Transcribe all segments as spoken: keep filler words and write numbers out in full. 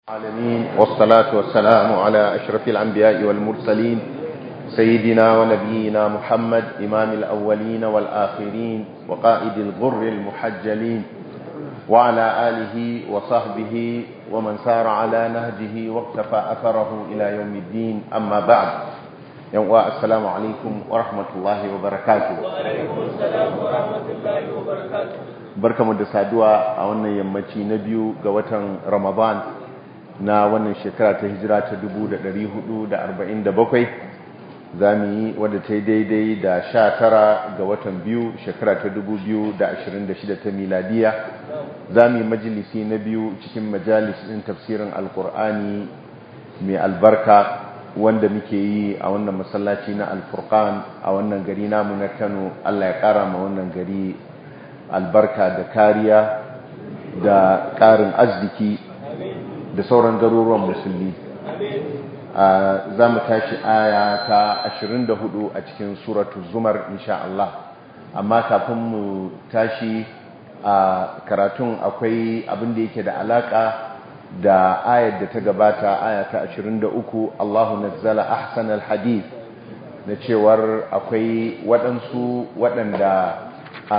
العالمين والصلاة والسلام على أشرف الأنبياء والمرسلين سيدنا ونبينا محمد إمام الأولين والآخرين وقائد الغر المحجلين وعلى آله وصحبه ومن سار على نهجه واقتفى أثره إلى يوم الدين أما بعد يوم السلام عليكم ورحمة الله وبركاته. وعليكم السلام ورحمة الله وبركاته. بركة مدسادوا أولا يمتي نبيو قوة رمضان na wannan shekara ta hijira ta dubu da ɗari hudu da arba'in da bakwai za mu yi wadda ta yi daidai da sha tara ga watan biyu shekara ta dubu biyu da ashirin da shida ta miladiya. Za mu yi majalisi na biyu cikin majalis ɗin tafsirin alkur'ani mai albarka wanda muke yi a wannan masallaci na alfurqan a wannan gari namu na Kano. Allah ya ƙara ma wannan gari albarka da kariya da ƙarin arziki da sauran garuruwan musulmi. Za mu tashi aya ta ashirin da hudu a cikin suratu zumar insha Allah. Amma kafin mu tashi a karatun akwai abin da yake da alaka da ayar da ta gabata, aya ta ashirin da uku, Allahu nazzala ahsanal hadith, na cewar akwai waɗansu waɗanda a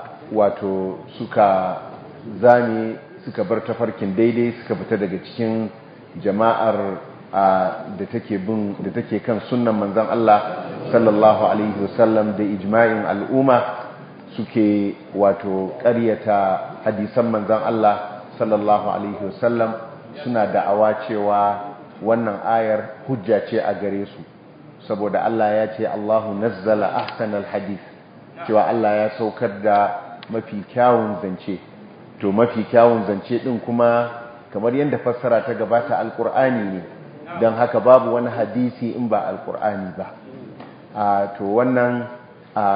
wato suka zame suka bar tafarkin daidai, suka fita daga cikin jama'ar da take bin da take kan sunnan manzon Allah sallallahu alaihi wasallam da ijma'in al'umma, suke wato ƙaryata hadisan manzon Allah sallallahu alaihi wasallam, suna da'awa cewa wannan ayar hujja ce a gare su saboda Allah ya ce Allahu nazzala ahsanal hadith, cewa Allah ya saukar da mafi kyawun zance. To mafi kyawun zance din kuma kamar yadda fassara ta gabata alkur'ani ne, don haka babu wani hadisi in ba alkur'ani ba. a to wannan a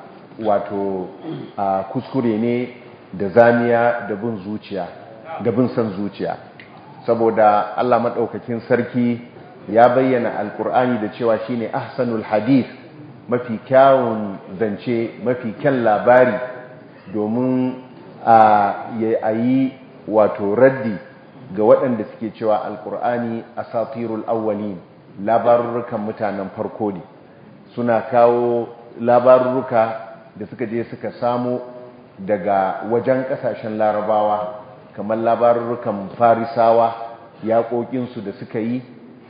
wato a kuskure ne da zamiya da bin zuciya da bin san zuciya, saboda Allah madaukakin sarki ya bayyana alkur'ani da cewa shine ahsanul hadith, mafi kyawun zance, mafi kyan labari, domin a yi wato raddi ga waɗanda suke cewa alkur'ani asatirul awwalin, labarurrukan mutanen farko ne. Suna kawo labarurruka da suka je suka samu daga wajen ƙasashen larabawa, kamar labarurrukan farisawa, yaƙoƙinsu da suka yi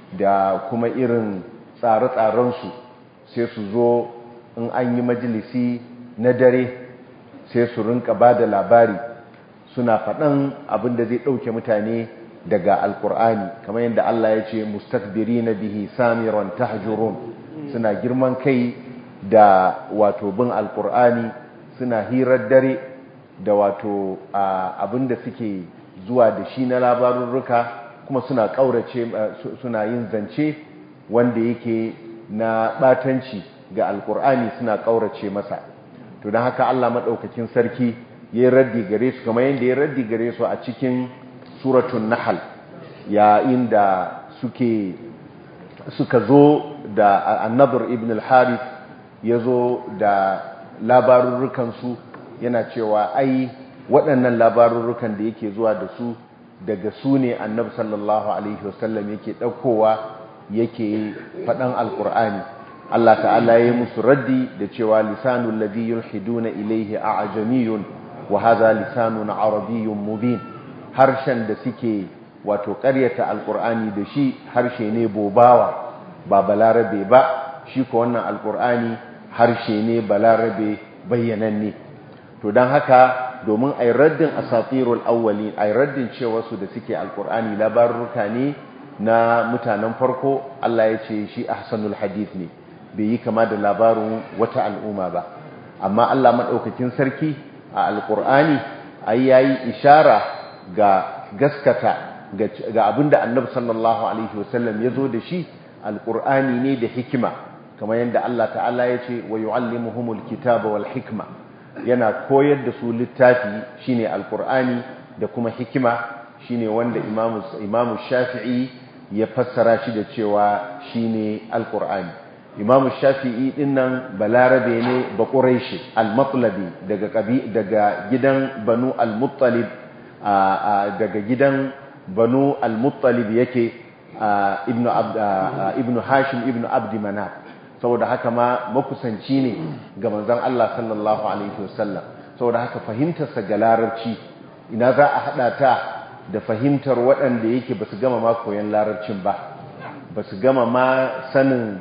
da kuma irin tsare-tsarensu, sai su zo in an yi majalisi na dare sai su rinka ba da labari, suna faɗan abin da zai ɗauke mutane daga alkur'ani, kamar yadda Allah ya ce mustakbiri na bihi samiran tahjurun, suna girman kai da wato bin alkur'ani, suna hirar dare da wato abin da suke zuwa da shi na labarurruka, kuma suna ƙaurace, suna yin zance wanda yake na ɓatanci ga alkur'ani, suna ƙaurace masa. To don haka Allah maɗaukakin sarki ya raddi gare su kamar yadda ya raddi gare su a cikin suratun Nahl, yayin da suke suka zo da An-Nadr ibn al-Harith ya zo da labarurrukansu, yana cewa ai waɗannan labarurrukan da yake zuwa da su daga su ne Annabi sallallahu alaihi wasallam yake ɗaukowa yake faɗan alkur'ani. Allah ta'ala ya yi musu raddi da cewa lisanul ladhi yulhiduna ilayhi a'jamiyun wa hadha lisanun arabiyyun mubin, harshen da suke wato ƙaryata alqur'ani da shi harshe ne bobawa ba balarabe ba, shi ko wannan alqur'ani harshe ne balarabe bayyananne. To dan haka domin ay raddin asatirul awwalin, ay raddin cewa su da suke alqur'ani labaruka ne na mutanen farko, Allah ya ce shi ahsanul hadith ne, bai yi kama da labarin wata al'umma ba. Amma Allah maɗaukakin sarki a alƙur'ani ai yayi ishara ga gaskata ga abinda Annabi sallallahu alaihi wasallam ya zo da shi, alƙur'ani ne da hikima, kamar yadda Allah ta'ala ya ce wa yu'allimuhumul kitaba wal hikma, yana koyar da su littafi shine alƙur'ani da kuma hikima, shine wanda imamu imamu Shafi'i ya fassara shi da cewa shine alƙur'ani. Imamu Shafi'i dinnan balarabe ne ba Quraishi al-Matlabi, daga daga gidan Banu al-Muttalib, daga gidan banu al-muttalib yake ibnu ibnu hashim ibnu abdi manaf saboda haka ma makusanci ne ga manzon Allah sallallahu alaihi wasallam saboda haka fahimtarsa ga larabci ina za a hada ta da fahimtar waɗanda yake basu gama ma koyon larabcin ba basu gama ma sanin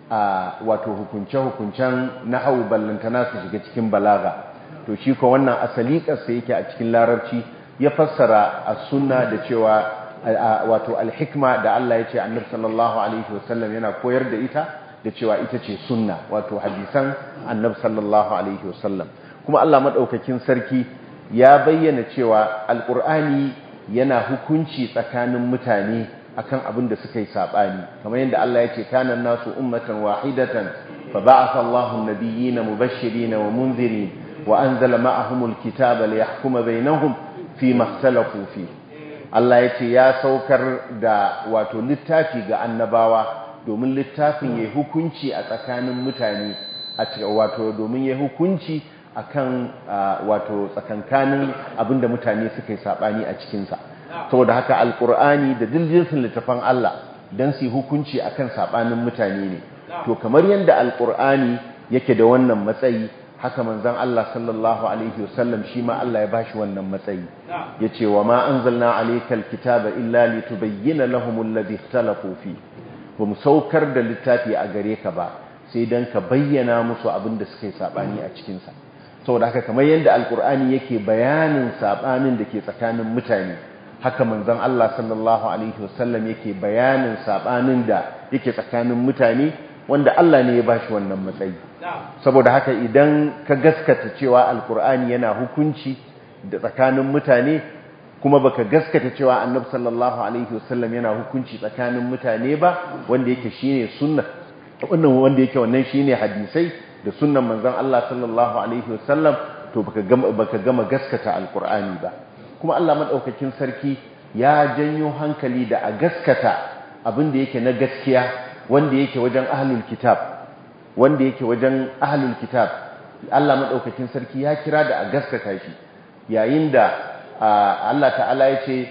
wato hukunce-hukuncen nahwu ballantana su shiga cikin balaga to shi ko wannan asali ƙasa yake a cikin larabci ya fassara as-sunna da cewa wato al-hikma da Allah ya ce annabi sallallahu alaihi wasallam yana koyar da ita da cewa ita ce sunna wato hadisan annabi sallallahu alaihi wasallam kuma Allah madaukakin sarki ya bayyana cewa alqur'ani yana hukunci tsakanin mutane akan abin da suka yi sabani kamar yadda Allah ya ce kana nasu ummatan wahidatan fa ba'atha Allahu an-nabiyyina mubashirin wa munzirin wa anzala ma'ahumul kitaba liyahkuma bainahum fi makhtalafu fi Allah ya ce ya saukar da wato littafi ga annabawa domin littafin yayi hukunci a tsakanin mutane a wato domin yayi hukunci akan wato tsakankanin abinda mutane suka yi sabani a cikin sa saboda haka alqur'ani da diljinsin littafan Allah dan su hukunci akan sabanin mutane ne to kamar yanda alqur'ani yake da wannan matsayi haka manzon Allah sallallahu alaihi wasallam shi ma Allah ya bashi wannan matsayi yace wa ma anzalna alaykal kitaba illa litubayyana lahumul ladhi ikhtalafu fi bamu saukar da littafi a gare ka ba sai dan ka bayyana musu abin da suka yi sabani a cikin sa saboda haka kamar yanda alqur'ani yake bayanin sabanin da ke tsakanin mutane haka manzon Allah sallallahu alaihi wasallam yake bayanin sabanin da yake tsakanin mutane wanda Allah ne ya bashi wannan matsayi saboda haka idan ka gaskata cewa alkur'ani yana hukunci da tsakanin mutane kuma baka gaskata cewa annabi sallallahu alaihi wasallam yana hukunci tsakanin mutane ba wanda yake shine sunna wannan wanda yake wannan shine hadisai da sunnan manzon Allah sallallahu alaihi wasallam to baka gama baka gama gaskata alkur'ani ba kuma Allah madaukakin sarki ya janyo hankali da a gaskata abin da yake na gaskiya wanda yake wajen ahlul kitab wanda yake wajen ahlul kitab Allah madaukakin sarki ya kira da a gaskata shi yayin da Allah ta'ala yace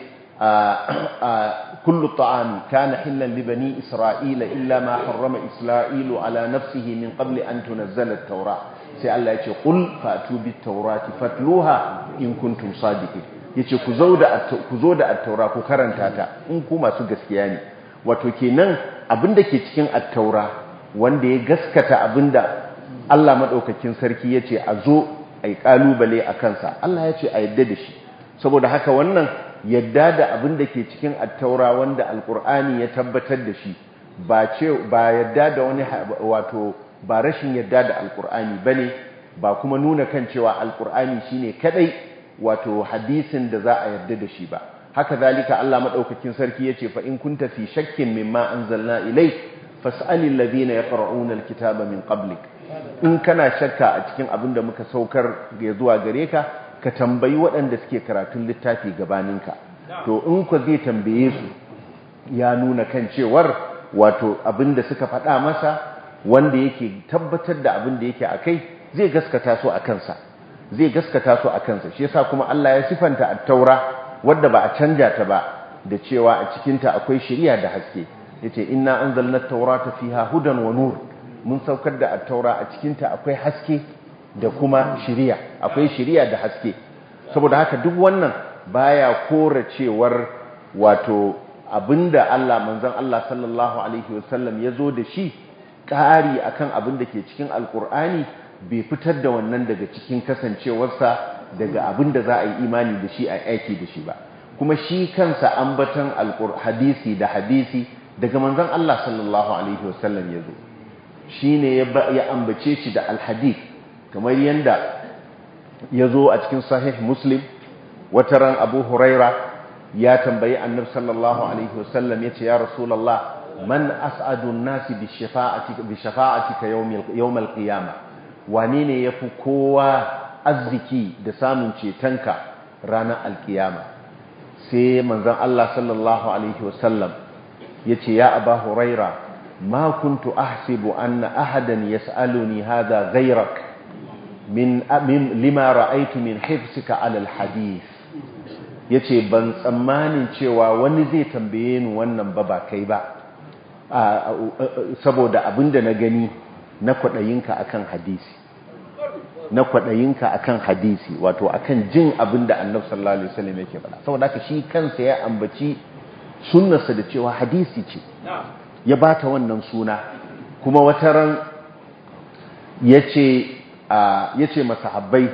kullu ta'ami kana hillan li bani isra'ila illa ma harrama isra'ilu ala nafsihi min qabli an tunzala at-taura sai Allah yace qul fatu bit-taurati fatluha in kuntum sadiqin yace ku zo da ku zo da at-taura ku karanta ta in ku masu gaskiya ne wato kenan abinda ke cikin at-taura wanda ya gaskata abinda Allah madaukakin sarki yace a zo ai kalubale a kansa Allah yace a yadda da shi saboda haka wannan yadda da abinda ke cikin at-taura wanda alqur'ani ya tabbatar da shi ba ce ba yadda da wani wato ba rashin yadda da alqur'ani bane ba kuma nuna kan cewa alqur'ani shine kadai wato hadisin da za a yarda da shi ba haka zalika Allah madaukakin sarki yace fa in kunta fi shakkin mimma anzalna ilayk fas'alil ladina yaqra'una alkitaba min qablik in kana shakka a cikin abin da muka saukar ga zuwa gare ka ka tambayi waɗanda suke karatun littafi gabaninka to in ku zai tambaye su ya nuna kan cewar wato abin da suka faɗa masa wanda yake tabbatar da abin da yake akai zai gaskata su a kansa zai gaskata su a kansa shi yasa kuma Allah ya sifanta at-taura wadda ba a canja ta ba da cewa a cikin ta akwai shari'a da haske yace inna anzalna at-taurata fiha hudan wa nur mun saukar da at-taura a cikin ta akwai haske da kuma shari'a akwai shari'a da haske saboda haka duk wannan baya kora cewar wato abinda Allah manzon Allah sallallahu alaihi wasallam yazo da shi ƙari akan abin da ke cikin alkur'ani bai fitar da wannan daga cikin kasancewarsa daga abin da za a yi imani da shi a aiki da shi ba kuma shi kansa ambatan hadisi da hadisi daga manzon Allah sallallahu alaihi wasallam yazo shine ya ambace shi da alhadith kamar yanda yazo a cikin sahih muslim wataran abu huraira ya tambayi annabi sallallahu alaihi wasallam yace ya rasulullah man as'adu an-nasi bi shafa'atika bi shafa'atika yawm al-qiyamah wane ne yafi kowa arziki da samun cetonka ranar alkiyama sai manzon Allah sallallahu alaihi wasallam yace ya aba huraira ma kuntu ahsibu anna ahadan yas'aluni hadha ghayrak min min lima ra'aytu min hifsika 'ala al-hadith yace ban tsammanin cewa wani zai tambaye ni wannan ba ba kai ba saboda abinda na gani na kwadayinka akan hadisi na kwadayinka akan hadisi wato akan jin abinda Annabi sallallahu alaihi wasallam yake faɗa saboda haka shi kansa ya ambaci sunnarsa da cewa hadisi ce ya bata wannan suna kuma wataran yace yace masahabbai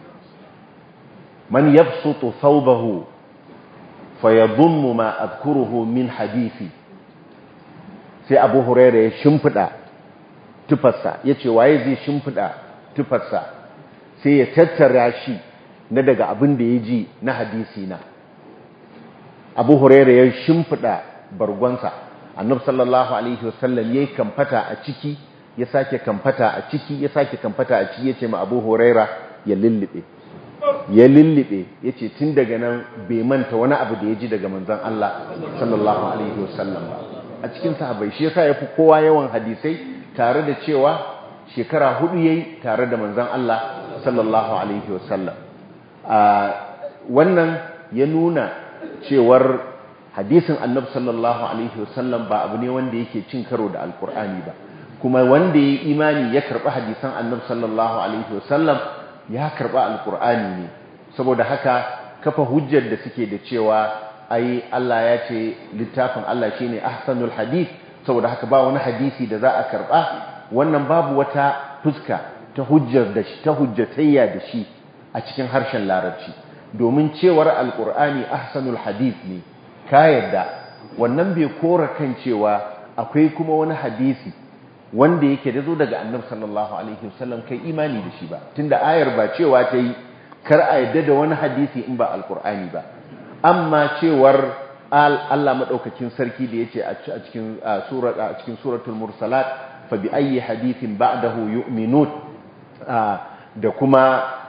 man yabsutu thawbahu fayadhummu ma adhkuruhu min hadisi sai Abu Hurairah ya shimfida tufarsa yace waye zai shimfida tufarsa sai ya tattara shi na daga abin da ya ji na hadisi na Abu Hurairah ya shimfida bargonsa Annabi sallallahu alaihi wasallam yayi kamfata a ciki ya sake kamfata a ciki ya sake kamfata a ciki yace ma Abu Hurairah ya lullube ya lullube yace tun daga nan bai manta wani abu da ya ji daga manzon Allah sallallahu alaihi wasallam ba a cikin sahabbai shi yasa yafi kowa yawan hadisai tare da cewa shekara hudu yayi tare da manzon Allah sallallahu alaihi wasallam wannan ya nuna cewar hadisin Annabi sallallahu alaihi wasallam ba abu ne wanda yake cin karo da alkur'ani ba kuma wanda ya imani ya karba hadisan Annabi sallallahu alaihi wasallam ya karba alkur'ani ne saboda haka kafa hujjar da suke da cewa ai Allah ya ce littafin Allah shine ahsanul hadith saboda haka ba wani hadisi da za a karba wannan babu wata fuska ta hujjar da shi ta hujjatayya da shi a cikin harshen larabci domin cewar alkur'ani ahsanul hadith ne ka yadda wannan bai kora kan cewa akwai kuma wani hadisi wanda yake da zo daga Annabi sallallahu alaihi wasallam kai imani da shi ba tunda ayar ba cewa ta yi kar a yadda da wani hadisi in ba alkur'ani ba amma cewar Allah madaukakin sarki da yace a cikin sura a cikin suratul mursalat fa bi ayyi hadithin ba'dahu yu'minun da kuma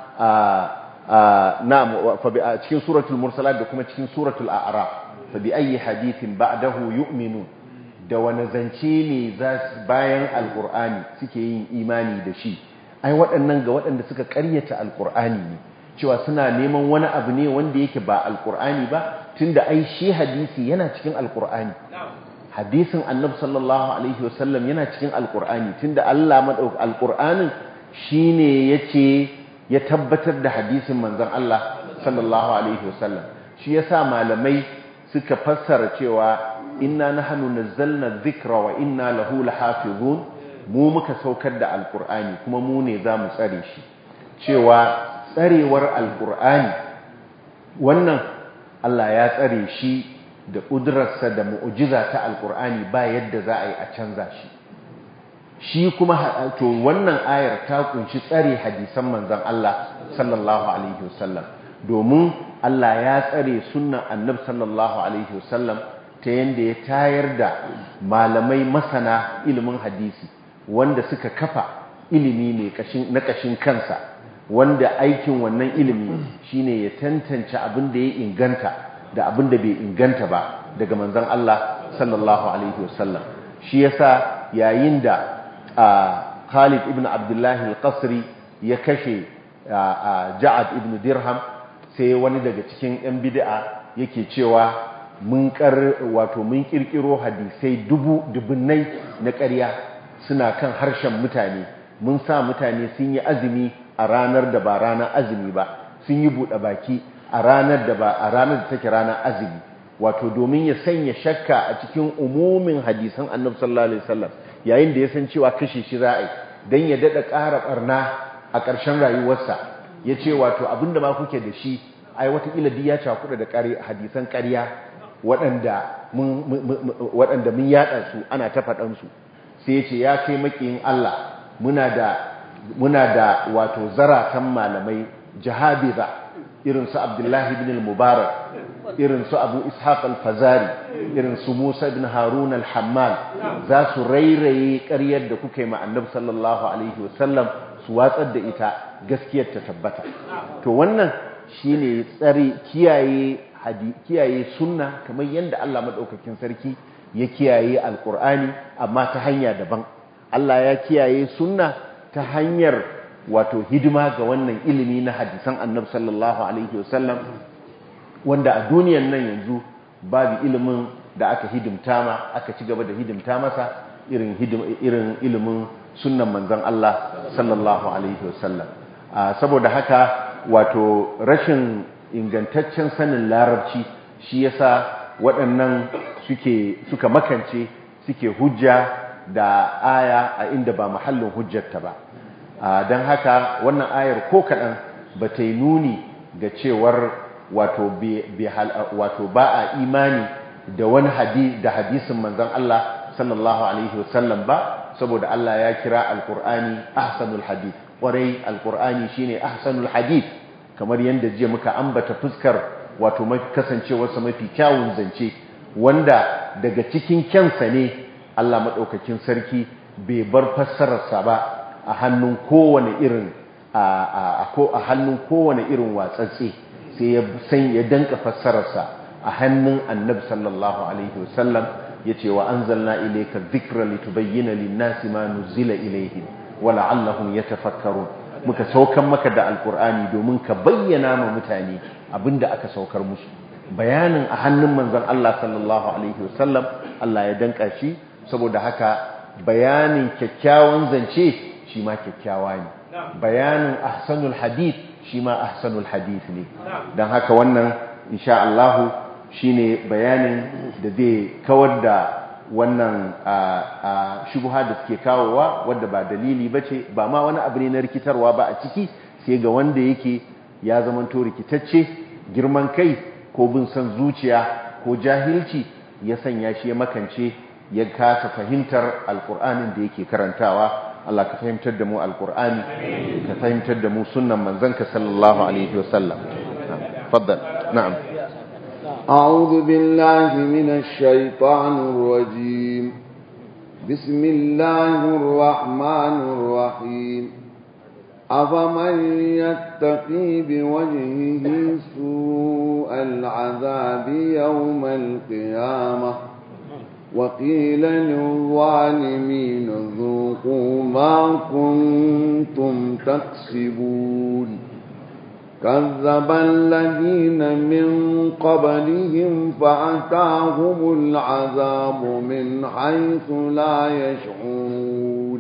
na'am fa bi cikin suratul mursalat da kuma cikin suratul a'raf fa bi ayyi hadithin ba'dahu yu'minun da wani zance ne za bayan alqur'ani suke yin imani da shi ai waɗannan ga waɗanda suka ƙaryata alqur'ani ne cewa suna neman wani abu ne wanda yake ba alqur'ani ba tunda ai shi hadisi yana cikin alqur'ani hadisin annabi sallallahu alaihi wasallam yana cikin alqur'ani tunda Allah madauki alqur'anin shine yace ya tabbatar da hadisin manzon Allah sallallahu alaihi wasallam shi yasa malamai suka fassara cewa inna nahnu nazzalna dhikra wa inna lahu lahafizun mu muka saukar da alqur'ani kuma mu ne zamu tsare shi cewa tsarewar alqur'ani wannan Allah ya tsare shi da ƙudurarsa da mu'ujiza ta alƙur'ani ba yadda za a yi a canza shi shi kuma to wannan ayar ta kunshi tsare hadisan manzon Allah sallallahu alaihi wasallam domin Allah ya tsare sunnan annabi sallallahu alaihi wasallam ta yanda ya tayar da malamai masana ilimin hadisi wanda suka kafa ilimi ne kashin na kashin kansa wanda aikin wannan ilimi shine ya tantance abin da ya inganta da abin da bai inganta ba daga manzon Allah sallallahu alaihi wasallam shi yasa yayin da Khalid ibn Abdullah al-Qasri ya kashe Ja'ad ibn Dirham sai wani daga cikin yan bid'a yake cewa mun kar wato mun kirkiro hadisai dubu dubunnai na ƙarya suna kan harshen mutane mun sa mutane sun yi azumi a ranar da ba ranar azumi ba sun yi buɗe baki a ranar da ba a ranar da take ranar azumi wato domin ya sanya shakka a cikin umumin hadisan Annabi sallallahu alaihi wasallam yayin da ya san cewa kashe shi za'i dan ya dada ƙara barna a ƙarshen rayuwarsa yace wato abinda ma kuke da shi ai wata kila diya ta kuda da ƙari hadisan ƙarya waɗanda mun waɗanda mun yada su ana ta faɗan su sai yace ya kai makiyin Allah muna da muna da wato zaratan malamai jahabiza irin su Abdullahi ibn al-Mubarak irin su Abu Ishaq al-Fazari irin su Musa ibn Harun al-Hammal za su rairaye ƙaryar da kuka yi ma Annabi sallallahu alaihi wasallam su watsar da ita gaskiyar ta tabbata to wannan shine tsare kiyaye hadi kiyaye sunna kamar yanda Allah madaukakin sarki ya kiyaye alqur'ani amma ta hanya daban Allah ya kiyaye sunna ta hanyar wato hidima ga wannan ilimi na hadisan Annabi sallallahu alaihi wasallam wanda a duniyan nan yanzu babu ilimin da aka hidimta ma aka ci gaba da hidimta masa irin irin ilimin sunnan manzon Allah sallallahu alaihi wasallam. Saboda haka wato rashin ingantaccen sanin larabci shi yasa waɗannan suke suka makance suke hujja da aya a inda ba mahallin hujjarta ba. Don haka wannan ayar ko kaɗan ba ta yi nuni ga cewar wato ba a imani da wani hadisi da hadisin manzon Allah sallallahu alaihi wasallam ba, saboda Allah ya kira alqur'ani ahsanul hadith. Kwarai alqur'ani shine ahsanul hadith, kamar yanda jiya muka ambata fuskar wato kasancewarsa mafi kyawun zance, wanda daga cikin kyansa ne Allah madaukakin sarki bai bar fassararsa ba a hannun kowane irin a a hannun kowane irin watsatse, sai ya san ya danka fassararsa a hannun annabi sallallahu alaihi wasallam. yace wa anzalna ilayka dhikra litubayyana lin-nasi ma nuzila ilayhim wa la'allahum yatafakkarun. muka saukar maka da alqur'ani domin ka bayyana ma mutane abinda aka saukar musu. bayanin a hannun manzon Allah sallallahu alaihi wasallam Allah ya danka shi, saboda haka bayanin kyakkyawan zance shi ma kyakkyawa ne, bayanin ahsanul hadith shi ma ahsanul hadith ne. dan haka wannan insha Allah shine bayanin da zai kawar da wannan shubha da suke kawowa, wadda ba dalili bace, ba ma wani abu ne na rikitarwa ba a ciki, sai ga wanda yake ya zamanto rikitacce, girman kai ko bin san zuciya ko jahilci ya sanya shi ya makance, ya kasa fahimtar alkur'anin da yake karantawa. Allah ka fahimtar da mu alkur'ani, ka fahimtar da mu sunnan manzanka sallallahu alaihi wasallam. Faddal. Na'am. أعوذ بالله من الشيطان الرجيم. بسم الله الرحمن الرحيم. أفمن يتقي بوجهه سوء العذاب يوم القيامة وقيل للظالمين ذوقوا ما كنتم تكسبون. كذب الذين من قبلهم فأتاهم العذاب من حيث لا يشعرون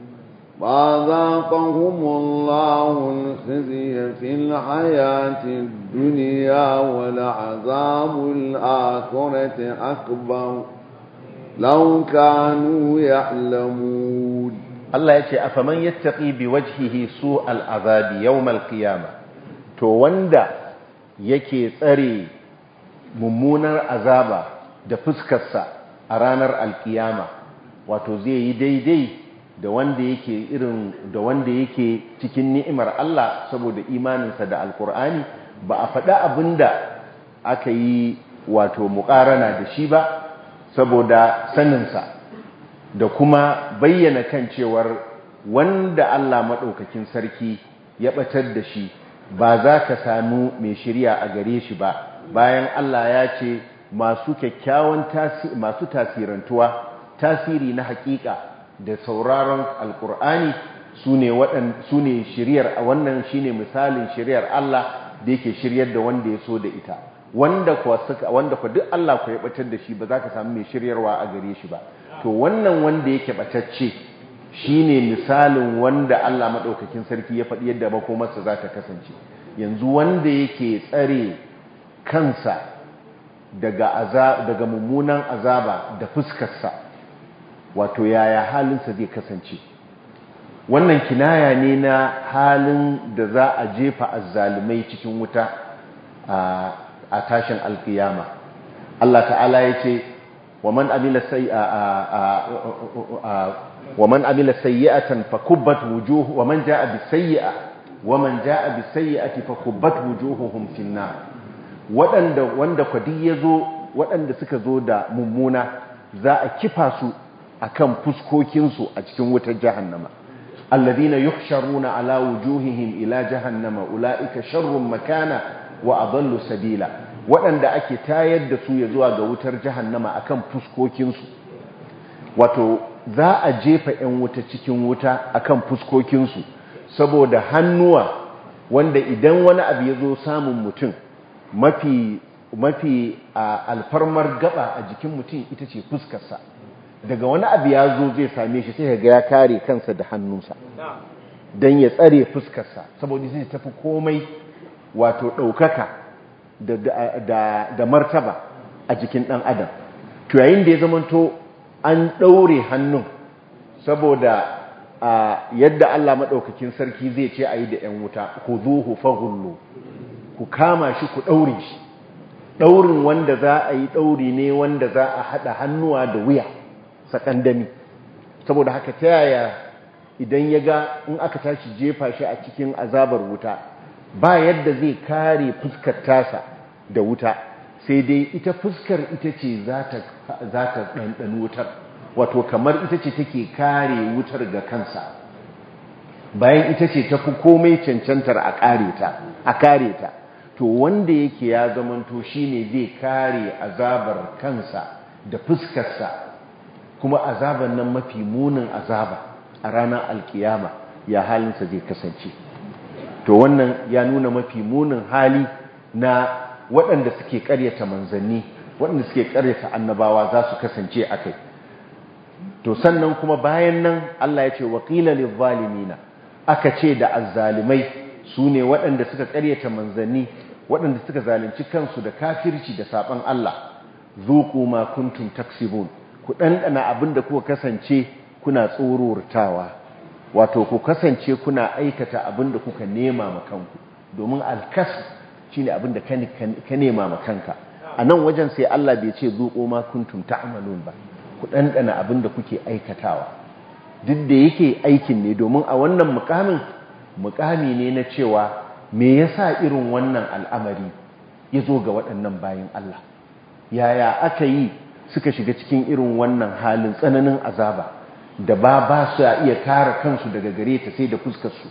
فأذاقهم الله الخزي في الحياة الدنيا ولعذاب الآخرة أكبر لو كانوا يعلمون. الله يقول أفمن يتقي بوجهه سوء العذاب يوم القيامة. to wanda yake tsare mummunar azaba da fuskarsa a ranar alkiyama, wato zai yi daidai da wanda yake irin da wanda yake cikin ni'imar Allah saboda imaninsa da alkur'ani. Ba a faɗa abinda aka yi wato muƙarana da shi ba, saboda saninsa da kuma bayyana kan cewar wanda Allah maɗaukakin sarki ya ɓatar da shi ba za ka samu mai shirya a gare shi ba, bayan Allah ya ce masu kyakkyawan tasiri, masu tasirantuwa tasiri na hakika da sauraron alkur'ani su ne su ne shiryar. wannan shine misalin shiryar Allah da yake shiryar da wanda ya so da ita. wanda kuwa suka wanda kuwa duk Allah ku ya batar da shi ba za ka samu mai shiryarwa a gare shi ba. to wannan wanda yake batacce shine misalin wanda Allah madaukakin sarki ya faɗi yadda makomarsa za ta kasance. yanzu wanda yake tsare kansa daga azab daga mummunan azaba da fuskarsa, wato yaya halinsa zai kasance. wannan kinaya ne na halin da za a jefa azzalumai cikin wuta a tashin alkiyama. Allah ta'ala ya ce wa man amila ومن عمل سيئة فكبت وجوه ومن جاء بالسيئة ومن جاء بالسيئة فكبت وجوههم في النار. waɗanda wanda kwadi yazo waɗanda suka zo da mummuna za a kifa su akan fuskokin su a cikin wutar jahannama. alladhina yuhsharuna ala wujuhihim ila jahannama ulaika sharrun makana wa adallu sabila. waɗanda ake tayar da su ya zuwa ga wutar jahannama akan fuskokin su, wato za a jefa 'yan wuta cikin wuta akan fuskokinsu saboda hannuwa, wanda idan wani abu ya zo samun mutum mafi mafi alfarmar gaba a jikin mutum ita ce fuskarsa. Daga wani abu ya zo zai same shi sai ga ya kare kansa da hannunsa don ya tsare fuskarsa, saboda zai tafi komai wato ɗaukaka da, da, da martaba a jikin ɗan adam. To yayin da ya zamanto an ɗaure hannun saboda yadda Allah maɗaukakin sarki zai ce a yi da ‘yan wuta, ku zuhu fahullu, ku kama shi ku ɗaure shi. Ɗaurin wanda za a yi ɗauri ne wanda za a haɗa hannuwa da wuya sakandami. Saboda haka ta yaya idan ya ga in aka tashi jefa shi a cikin azabar wuta ba yadda zai kare fuskar tasa da wuta, sai dai ita fuskar ita ce za ta ɗanɗan wutar, wato kamar ita ce take kare wutar ga kansa, bayan ita ce ta fi komai cancantar a kare ta a kare ta to wanda yake ya zamanto shine zai kare azabar kansa da fuskarsa, kuma azabar nan mafi munin azaba a ranar alkiyama ya halinsa zai kasance. To wannan ya nuna mafi munin hali na waɗanda suke ƙaryata manzanni, waɗanda suke ƙaryata annabawa za su kasance a kai. To sannan kuma bayan nan Allah ya ce waƙila lizzalimina, aka ce da azzalimai su ne waɗanda suka ƙaryata manzanni, waɗanda suka zalunci kansu da kafirci da saɓon Allah, zuqu ma kuntum taksibun, ku ɗanɗana abin da kuka kasance kuna tsorortawa, wato ku kasance kuna aikata abin da kuka nema ma kanku, domin alkas shine abin da ka nema ma kanka. A nan wajen sai Allah bai ce zuqu ma kuntum ta'malun ba, ku ɗanɗana abin da kuke aikatawa, duk da yake aikin ne, domin a wannan mukamin mukami ne na cewa me yasa irin wannan al'amari ya zo ga waɗannan bayin Allah, yaya aka yi suka shiga cikin irin wannan halin tsananin azaba da ba ba su iya kare kansu daga gare ta sai da fuskarsu.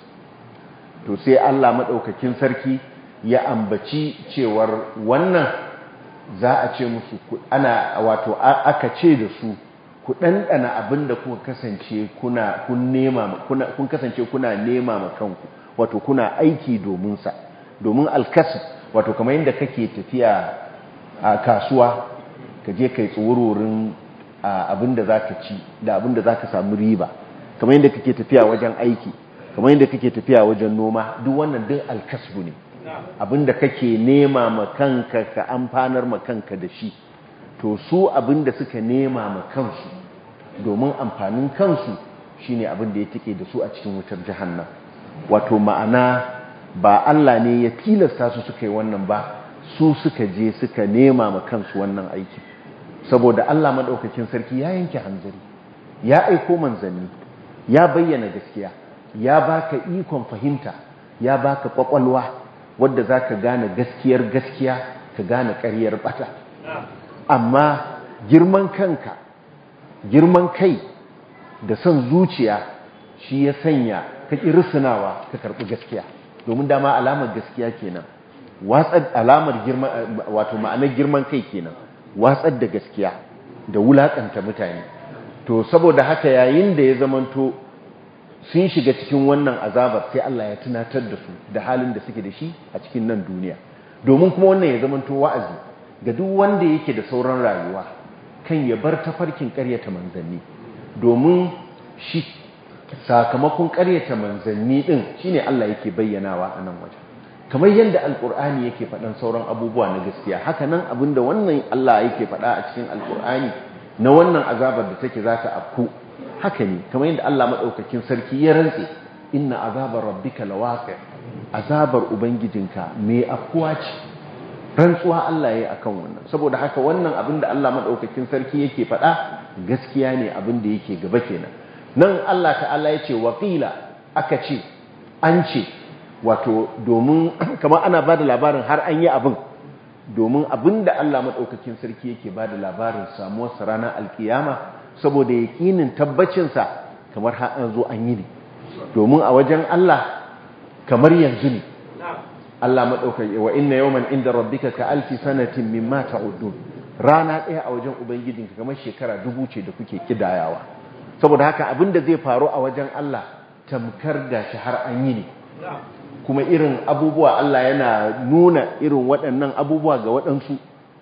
To sai Allah maɗaukakin sarki ya ambaci cewar wannan za a ce musu ana wato aka ce da su ku ɗanɗana abin da kuka kasance kuna kun nema kuna kun kasance kuna nema ma kanku, wato kuna aiki domin sa, domin alkasb, wato kamar yadda kake tafiya a kasuwa ka je kai tsururin abin da zaka ci da abin da zaka samu riba, kamar yadda kake tafiya wajen aiki, kamar yadda kake tafiya wajen noma, duk wannan duk alkasbu ne, abin da kake nema ma kanka ka amfanar ma kanka da shi. To su abin da suka nema ma kansu domin amfanin kansu shine abin da ya tike da su a cikin wutar jahannam, wato ma'ana ba Allah ne ya tilasta su suka yi wannan ba, su suka je suka nema ma kansu wannan aiki. Saboda Allah madaukakin sarki ya yanke hanzari, ya aiko manzanni, ya bayyana gaskiya, ya baka ikon fahimta, ya baka kwakwalwa wadda zaka gane gaskiyar gaskiya ka gane ƙaryar bata. Amma girman kanka, girman kai da son zuciya shi ya sanya ka kirsunawa ka karɓi gaskiya, domin dama alamar gaskiya kenan, watsar alamar girman, wato ma'anar girman kai kenan, watsar da gaskiya da wulakanta mutane. To saboda haka yayin da ya zamanto sun shiga cikin wannan azabar, sai Allah ya tunatar da su da halin da suke da shi a cikin nan duniya, domin kuma wannan ya zamanto wa'azi ga duk wanda yake da sauran rayuwa kan ya bar tafarkin ƙaryata manzanni, domin shi sakamakon ƙaryata manzanni din shine Allah yake bayyanawa a nan wajen. Kamar yadda alkur'ani yake faɗan sauran abubuwa na gaskiya, haka nan abinda wannan Allah yake faɗa a cikin alkur'ani na wannan azabar da take za ta afku, haka ne. Kamar yadda Allah maɗaukakin sarki ya rantse, inna azabar rabbika lawaqi, azabar ubangijinka mai afkuwa ce, rantsuwa Allah yayi akan wannan. Saboda haka wannan abinda Allah maɗaukakin sarki yake faɗa gaskiya ne, abinda yake gaba kenan. Nan Allah ta'ala ya ce waqila, aka ce, an ce, wato domin kamar ana ba da labarin har an yi abin, domin abin da Allah maɗaukakin sarki yake ba da labarin samuwarsa ranar alkiyama, saboda yaƙinin tabbacinsa kamar har an zo an yi ne, domin a wajen Allah kamar yanzu ne. Allah maɗaukaki wa inna yawman inda rabbika ka alfi sanatin mimma ta'udun, rana ɗaya a wajen ubangijinka kamar shekara dubu ce da kuke kidayawa. Saboda haka abin da zai faru a wajen Allah tamkar da shi har an yi ne. Kuma irin abubuwa Allah yana nuna irin waɗannan abubuwa ga waɗansu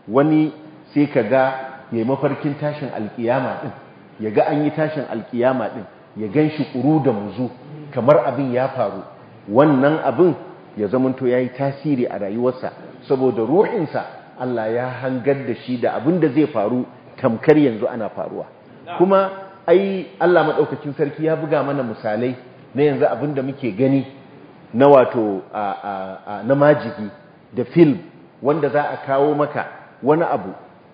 wani sai ka ga yayi mafarkin tashin alkiyama din ya ga an yi tashin alkiyama din ya ganshi kuru da muzu kamar abin ya faru wannan abin ya zamanto yayi tasiri a rayuwarsa saboda ruhinsa Allah ya hangar da shi da abin da zai faru tamkar yanzu ana faruwa kuma ai Allah madaukakin sarki ya buga mana misalai na yanzu abin da muke gani na wato na majigi da film wanda za a kawo maka wani abu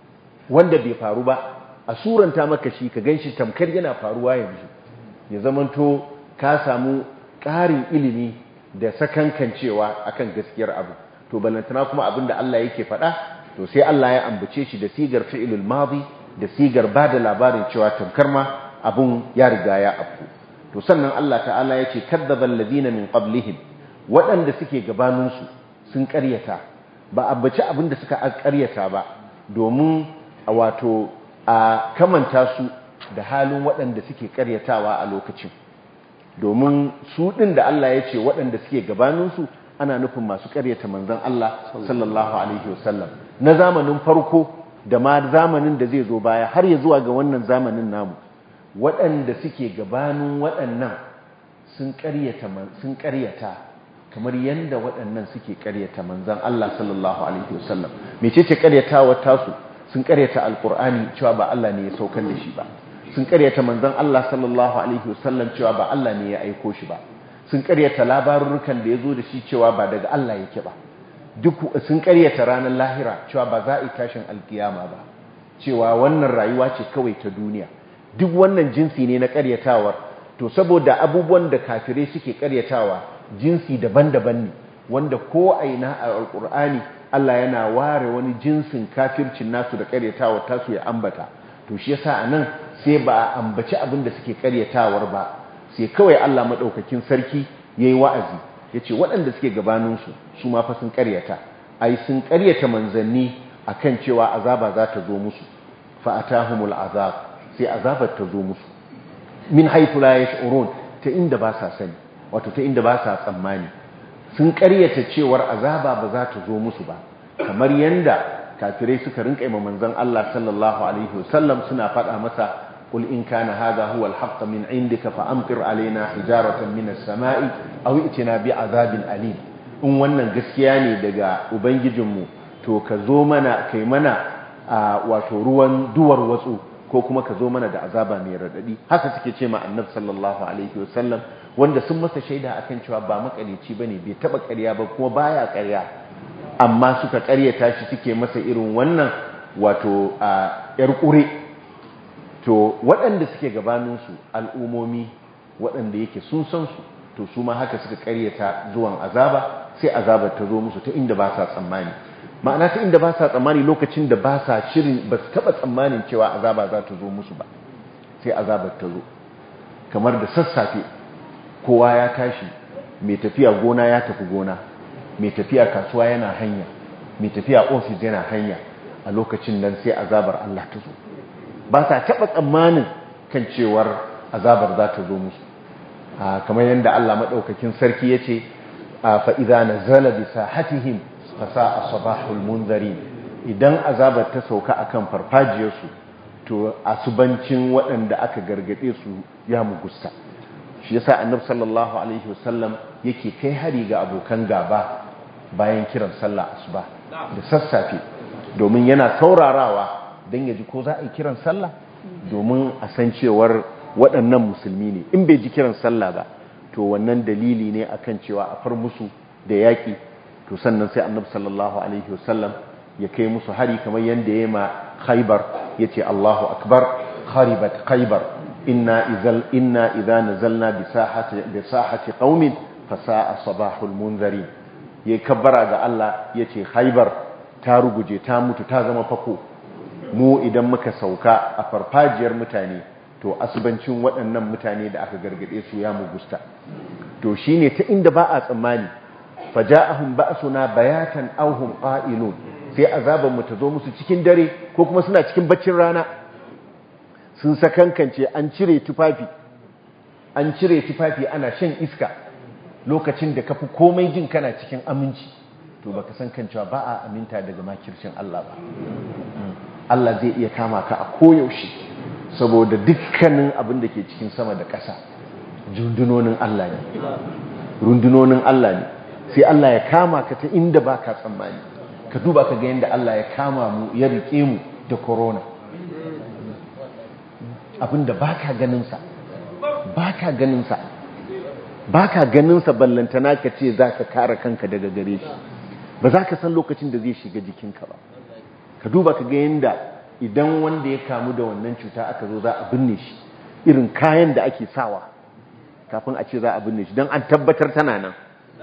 wanda bai faru ba a suranta maka shi ka ganshi tamkar yana faruwa yanzu ya zamanto ka samu ƙarin ilimi da sakankancewa akan gaskiyar abu to balantana kuma abinda Allah yake faɗa to sai Allah ya ambace shi da sigar fi'ilul madi da sigar bada labarin cewa tamkar ma abun ya riga ya afku to sannan Allah ta'ala yace kadzdzabal ladina min qablihim waɗanda suke gabanin su sun ƙaryata ba ambaci abinda suka ƙaryata ba domin wato a kamanta su da halin waɗanda suke ƙaryatawa a lokacin domin su ɗin da Allah ya ce waɗanda suke gabaninsu ana nufin masu ƙaryata manzon Allah sallallahu alaihi wasallam na zamanin farko da ma zamanin da zai zo baya har ya zuwa ga wannan zamanin namu waɗanda suke gabanin waɗannan sun ƙaryata sun ƙaryata kamar yanda waɗannan suke ƙaryata manzon Allah sallallahu alaihi wasallam mecece ƙaryatawa tasu sun ƙaryata alqur'ani cewa ba Allah ne ya saukar da shi ba sun karyata manzon Allah sallallahu alaihi wasallam cewa ba Allah ne ya aiko shi ba sun karyata labarurukan da yazo da shi cewa ba daga Allah yake ba duk sun karyata ranar lahira cewa ba za a yi tashin alkiyama ba cewa wannan rayuwa ce kawai ta duniya duk wannan jinsi ne na karyatawar to saboda abubuwan da kafirai suke karyatawa jinsi daban-daban ne wanda ko aina a alqur'ani Allah yana ware wani jinsin kafircin nasu da karyatawa tasu ya ambata to shi yasa anan sai ba a ambaci abin da suke karyatawar ba sai kawai Allah madaukakin sarki yayi wa'azi yace waɗanda suke gabanin su su ma fa sun karyata ai sun karyata manzanni akan cewa azaba za ta zo musu fa atahumul azab sai azabar ta zo musu min haythu la yash'urun ta inda ba sa sani wato ta inda ba sa tsammani sun karyata cewar azaba ba za ta zo musu ba kamar yanda kafirai suka rinka ima manzon Allah sallallahu alaihi wasallam suna faɗa masa qul in kana hadha huwa al-haqq min indika fa amtir alaina hijaratan min as-sama'i aw itina bi azabin alim in wannan gaskiya ne daga ubangijinmu to ka zo mana kai mana wato ruwan duwar watsu ko kuma ka zo mana da azaba mai radadi haka suke ce ma annabi sallallahu alaihi wasallam wanda sun masa shaida akan cewa ba makalici bane bai taba ƙarya ba kuma baya ƙarya amma suka ƙaryata shi suke masa irin wannan wato a yar ƙure to waɗanda suke gabaninsu al'umomi waɗanda yake sun san su to su ma haka suka ƙaryata zuwan azaba sai azabar ta zo musu ta inda ba sa tsammani ma'ana ta inda ba sa tsammani lokacin da ba sa shirin ba su taɓa tsammanin cewa azaba za ta zo musu ba sai azabar ta zo kamar da sassafe kowa ya tashi mai tafiya gona ya tafi gona mai tafiya kasuwa yana hanya mai tafiya ofis yana hanya a lokacin nan sai azabar Allah ta zo ba sa taɓa tsammanin kan cewar azabar za ta zo musu kamar yadda Allah maɗaukakin sarki ya ce fa idza nazala bi sahatihim fa sa'a sabahul munzirin idan azabar ta sauka akan farfajiyarsu to asubancin waɗanda aka gargade su ya mugusta shi yasa annabi sallallahu alaihi wasallam yake kai hari ga abokan gaba bayan kiran sallah asuba da sassafe domin yana saurarawa don ya ji ko za a yi kiran sallah domin a san cewar waɗannan musulmi ne in bai ji kiran sallah ba to wannan dalili ne akan cewa a far musu da yaƙi to sannan sai annabi sallallahu alaihi wasallam ya kai musu hari kamar yadda ya ma khaybar ya ce Allahu akbar kharibat khaybar inna izal inna idza nazalna bi sahati bi sahati qaumin fa sa'a sabahul munzirin yayi kabbara ga Allah yace khaybar ta ruguje ta mutu ta zama fako mu idan muka sauka a farfajiyar mutane to asubancin waɗannan mutane da aka gargade su ya mugusta to shine ta inda ba a tsammani faja'ahum ba'suna bayatan aw hum qa'ilun sai azaban mu ta zo musu cikin dare ko kuma suna cikin baccin rana sun sakankance an cire tufafi an cire tufafi ana shan iska lokacin da kafi komai jin kana cikin aminci to baka san kan cewa ba a aminta daga makircin Allah ba. Allah zai iya kama ka a koyaushe saboda dukkanin abin da ke cikin sama da ƙasa rundunonin Allah ne rundunonin Allah ne sai Allah ya kama ka ta inda baka tsammani. ka duba ka ga yadda Allah ya kama mu ya rike mu da corona abinda baka ganin sa baka ganin sa baka ganin sa ballantana ka ce zaka kare kanka daga gare shi ba za ka san lokacin da zai shiga jikinka ba. ka duba ka ga yadda idan wanda ya kamu da wannan cuta aka zo za a binne shi irin kayan da ake sawa kafin a ce za a binne shi don an tabbatar tana nan.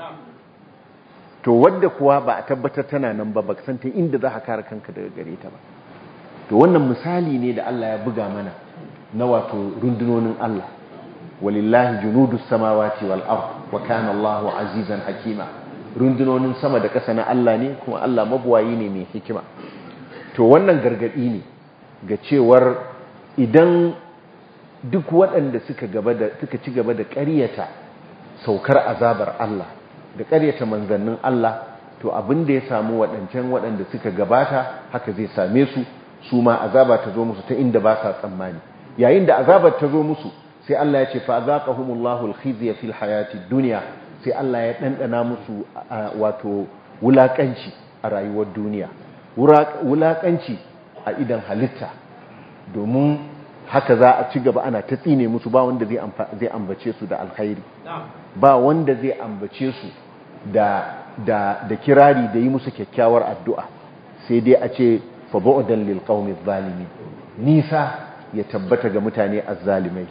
to wadda kuwa ba a tabbatar tana nan ba ba san ta inda za ka kare kanka daga gare ta ba. to wannan misali ne da Allah ya buga mana na wato rundunonin Allah. walillahi junudus samawati wal ard wa kana Allahu azizan hakima. rundunonin sama da ƙasa na Allah ne kuma Allah mabuwayi ne mai hikima. to wannan gargadi ne ga cewar idan duk waɗanda suka gaba da suka ci gaba da ƙaryata saukar azabar Allah da ƙaryata manzannin Allah to abin da ya samu waɗancan waɗanda suka gabata haka zai same su su ma azaba ta zo musu ta inda ba sa tsammani. yayin da azabar ta zo musu sai Allah ya ce fa azaqahumullahu alkhizya fil hayati dunya sai Allah ya dandana musu wato wulakanci a rayuwar duniya wulakanci a idan halitta domin haka za a ci gaba ana ta tsine musu ba wanda zai zai ambace su da alkhairi ba wanda zai ambace su da da da kirari da yi musu kyakkyawar addu'a sai dai a ce fa bu'dan lil qaumi zalimin nisa ya tabbata ga mutane azzalimai.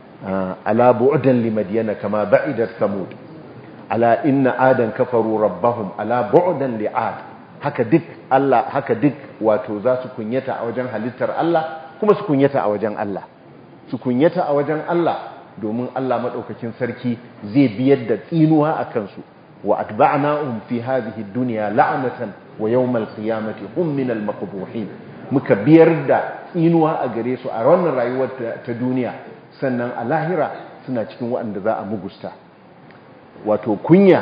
ala bu'dan li madyana kama ba'idat samud ala inna adan kafaru rabbahum ala bu'dan li ad. haka duk Allah haka duk wato za su kunyata a wajen halittar Allah kuma su kunyata a wajen Allah su kunyata a wajen Allah domin Allah madaukakin sarki zai biyar da tsinuwa a kansu. wa atba'nahum fi hadhihi ad-dunya la'natan wa yawm al-qiyamati hum min al-maqbuhin. muka biyar da tsinuwa a gare su a wannan rayuwar ta duniya sannan a lahira suna cikin waɗanda za a mugusta. wato kunya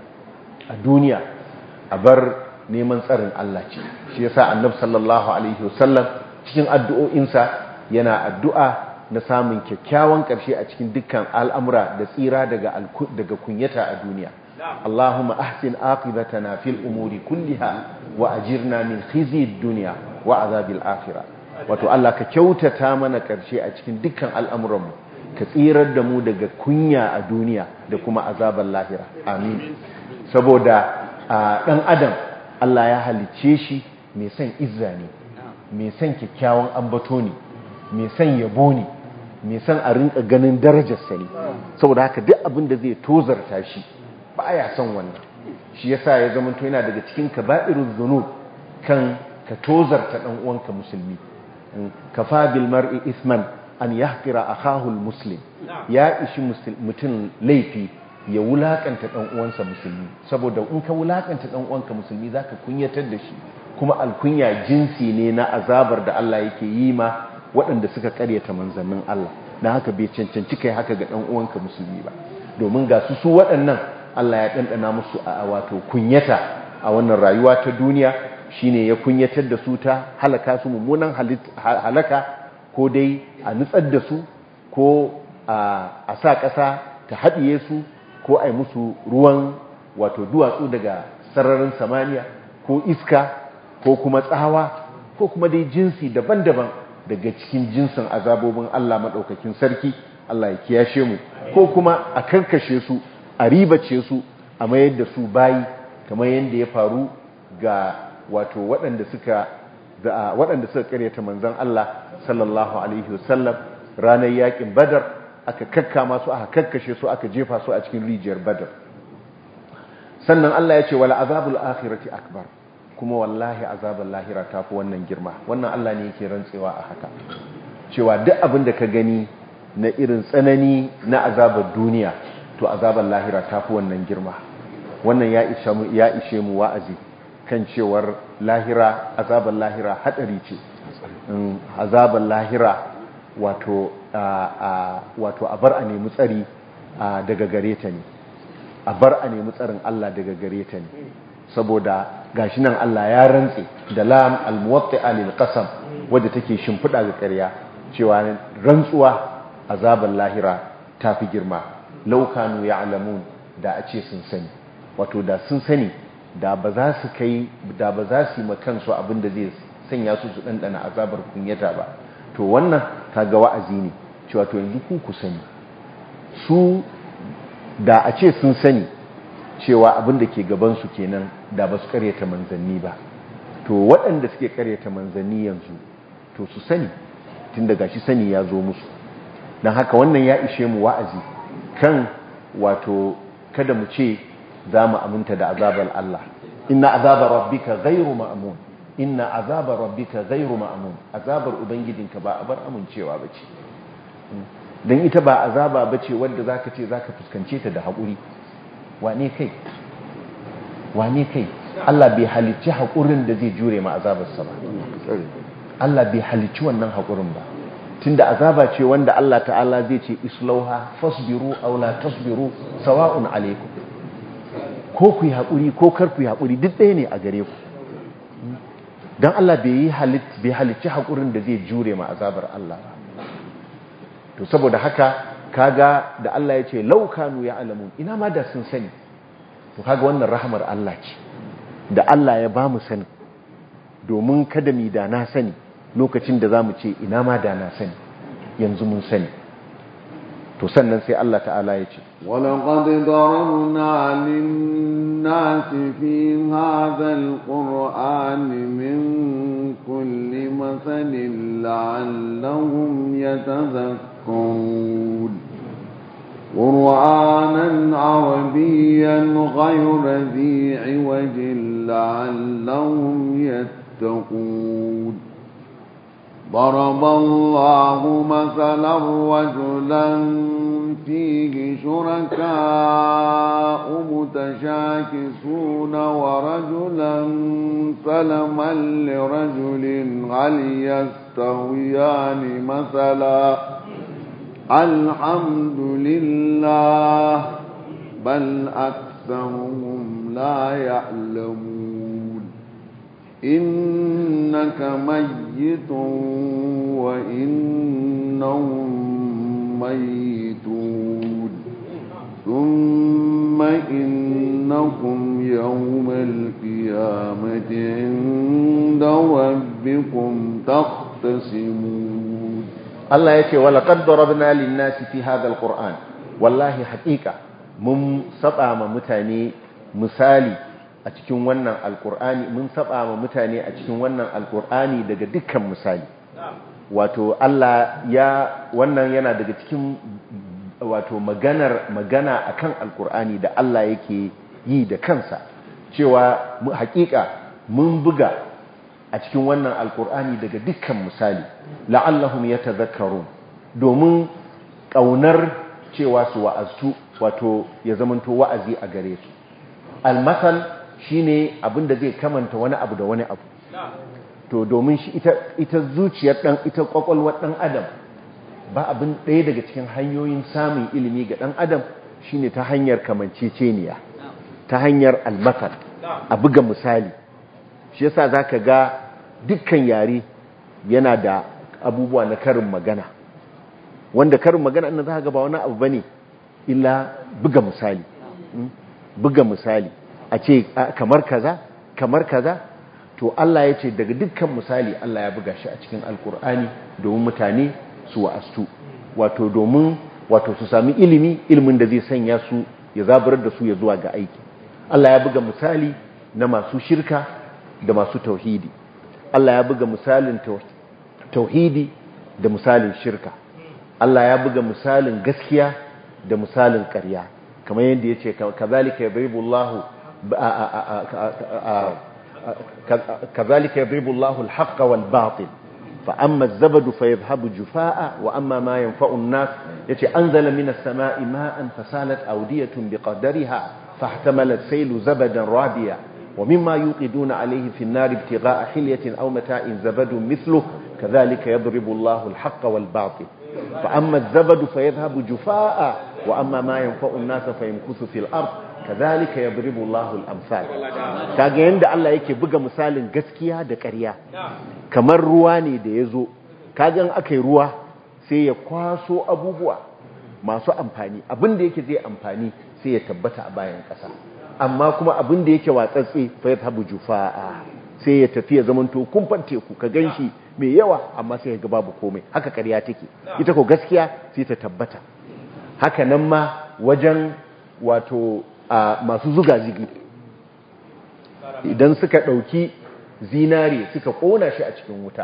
a duniya a bar neman tsarin Allah ce. shi yasa annabi sallallahu alaihi wasallam cikin addu'o'insa yana addu'a na samun kyakkyawan ƙarshe a cikin dukkan al'amura da tsira daga daga kunyata a duniya. Allahumma ahsin aqibatana fil umuri kulliha wa ajirna min khizyi ad-dunya wa azabil akhirah. wato Allah ka kyautata mana ƙarshe a cikin dukkan al'amuranmu ka tsirar da mu daga kunya a duniya da kuma azabar lahira. amin. saboda ɗan adam Allah ya halicce shi mai son izza ne mai son kyakkyawan ambato ne mai son yabo ne mai son a rinka ganin darajarsa ne. saboda haka duk abin da zai tozarta shi ba ya son wannan. shi yasa ya zama to yana daga cikin kaba'iruz zunub kan ka tozarta ɗan uwanka musulmi. kafa bil mar'i isman an yahqira akahu al muslim. ya ishi mutum laifi ya wulakanta dan uwansa musulmi saboda in ka wulakanta dan uwanka musulmi zaka kunyatar da shi kuma alkunya jinsi ne na azabar da Allah yake yi ma waɗanda suka karyata manzannin Allah. dan haka bai cancanci kai haka ga dan uwanka musulmi ba domin ga su su waɗannan Allah ya dandana musu a wato kunyata a wannan rayuwa ta duniya shine ya kunyatar da su ta halaka su mummunan halaka ko dai a nutsar da su ko a sa ƙasa ta haɗiye su ko a yi musu ruwan wato duwatsu daga sararin samaniya ko iska ko kuma tsawa ko kuma dai jinsi daban-daban daga cikin jinsin azabobin Allah maɗaukakin sarki. Allah ya kiyashe mu. ko kuma a karkashe su a ribace su a mayar da su bayi kamar yadda ya faru ga wato waɗanda suka waɗanda suka karyata manzon Allah sallallahu alaihi wasallam ranar yakin Badar aka kakkama su aka kakkashe su aka jefa su a cikin rijiyar Badar. sannan Allah ya ce wala azabul akhirati akbar kuma wallahi azabul lahira tafi wannan girma. wannan Allah ne yake rantsewa a haka cewa duk abin da ka gani na irin tsanani na azabar duniya to azabar lahira tafi wannan girma. wannan ya ishe mu ya ishe mu wa'azi kan cewar lahira azabar lahira hadari ce. azabar lahira wato wato a bar a nemi tsari daga gare ta ne a bar a nemi tsarin Allah daga gare ta ne saboda gashi nan Allah ya rantse da lam al-muwatti'a lil qasam wadda take shimfida ga ƙarya cewa rantsuwa azabar lahira tafi girma law kanu ya'lamun da a ce sun sani wato da sun sani da ba za su kai da ba za su yi makansu abin da zai sanya su su dandana azabar kunyata ba to wannan kaga wa'azi ne cewa to yanzu ku ku sani su da a ce sun sani cewa abin da ke gabansu kenan da ba su karyata manzanni ba to waɗanda suke karyata manzanni yanzu to su sani tun daga shi sani ya zo musu don haka wannan ya ishe mu wa'azi kan wato kada mu ce za mu aminta da azabar Allah inna azabar rabbika ghairu ma'mun inna azabar rabbika ghairu ma'mun azabar ubangijinka ba abar amincewa bace dan ita ba azaba bace wanda zaka ce zaka fuskance ta da haƙuri wane kai wane kai Allah bai halicci haƙurin da zai jure ma azabarsa ba Allah bai halicci wannan haƙurin ba tunda azaba ce wanda Allah ta'ala zai ce islauha fasbiru aw la tasbiru sawa'un alaykum ko ku yi haƙuri ko kar ku yi haƙuri duk ɗaya ne a gare ku dan Allah bai yi halicci bai halicci haƙurin da zai jure ma azabar Allah to saboda haka kaga da Allah ya ce laukanu ya alamun ina ma da sun sani to kaga wannan rahamar Allah ce da Allah ya ba mu sani domin kada mi da na sani lokacin da za mu ce ina ma da na sani yanzu mun sani to sannan sai Allah ta'ala ya ce ولقد ضربنا للناس في هذا القرآن من كل مثل لعلهم يتذكرون قرآنا عربيا غير ذي عوج لعلهم يتقون ضرب الله مثلا رجلا فيه شركاء متشاكسون ورجلا سلما لرجل هل يستويان مثلا الحمد لله بل أكثرهم لا يعلمون إنك ميت وإنهم ميتون ثم إنكم يوم القيامة عند ربكم تختصمون الله يقول ولقد ضربنا للناس في هذا القرآن والله حقيقة من سبع متاني مثالي a cikin wannan alkur'ani mun saba ma mutane a cikin wannan alkur'ani daga dukkan misali wato Allah ya wannan yana daga cikin wato maganar magana akan alkur'ani da Allah yake yi da kansa cewa mu hakika mun buga a cikin wannan alkur'ani daga dukkan misali la'allahum yatadhakkarun domin kaunar cewa su wa'azu wato ya zamanto wa'azi a gare su al-masal shine abinda zai kamanta wani abu da wani abu to domin shi ita ita zuciyar dan ita kwakwalwar dan adam ba abin ɗaya daga cikin hanyoyin samun ilimi ga dan adam shine ta hanyar kamanceceniya ta hanyar almasal a buga misali shi yasa zaka ga dukkan yare yana da abubuwa na karin magana wanda karin magana annan zaka ga ba wani abu bane illa buga misali buga misali a ce kamar kaza kamar kaza to Allah ya ce daga dukkan misali Allah ya buga shi a cikin alkur'ani domin mutane su wa'astu wato domin wato su sami ilimi ilimin da zai sanya su ya zaburar da su ya zuwa ga aiki Allah ya buga misali na masu shirka da masu tauhidi Allah ya buga misalin tauhidi da misalin shirka Allah ya buga misalin gaskiya da misalin ƙarya kamar yadda yace kazalika yadribullahu كذلك يضرب الله الحق والباطل فأما الزبد فيذهب جفاء وأما ما ينفع الناس يتي أنزل من السماء ماء فسالت أودية بقدرها فاحتمل السيل زبدا رابيا ومما يوقدون عليه في النار ابتغاء حلية أو متاع زبد مثله كذلك يضرب الله الحق والباطل فأما الزبد فيذهب جفاء وأما ما ينفع الناس فيمكث في الأرض kadhalika yadribu Allahu al-amsal. Kaga yanda Allah yake buga misalin gaskiya da ƙarya, kamar ruwa ne da yazo, kaga in akai ruwa sai ya kwaso abubuwa masu amfani, abin da yake zai amfani sai ya tabbata a bayan ƙasa, amma kuma abin da yake watsatse fa yadhabu jufaa, sai ya tafi ya zamanto kumfan teku, ka ganshi mai yawa amma sai ya ga babu komai. Haka ƙarya take, ita ko gaskiya sai ta tabbata. Haka nan ma wajen wato a masu zuga zigi, idan suka ɗauki zinare suka ƙona shi a cikin wuta,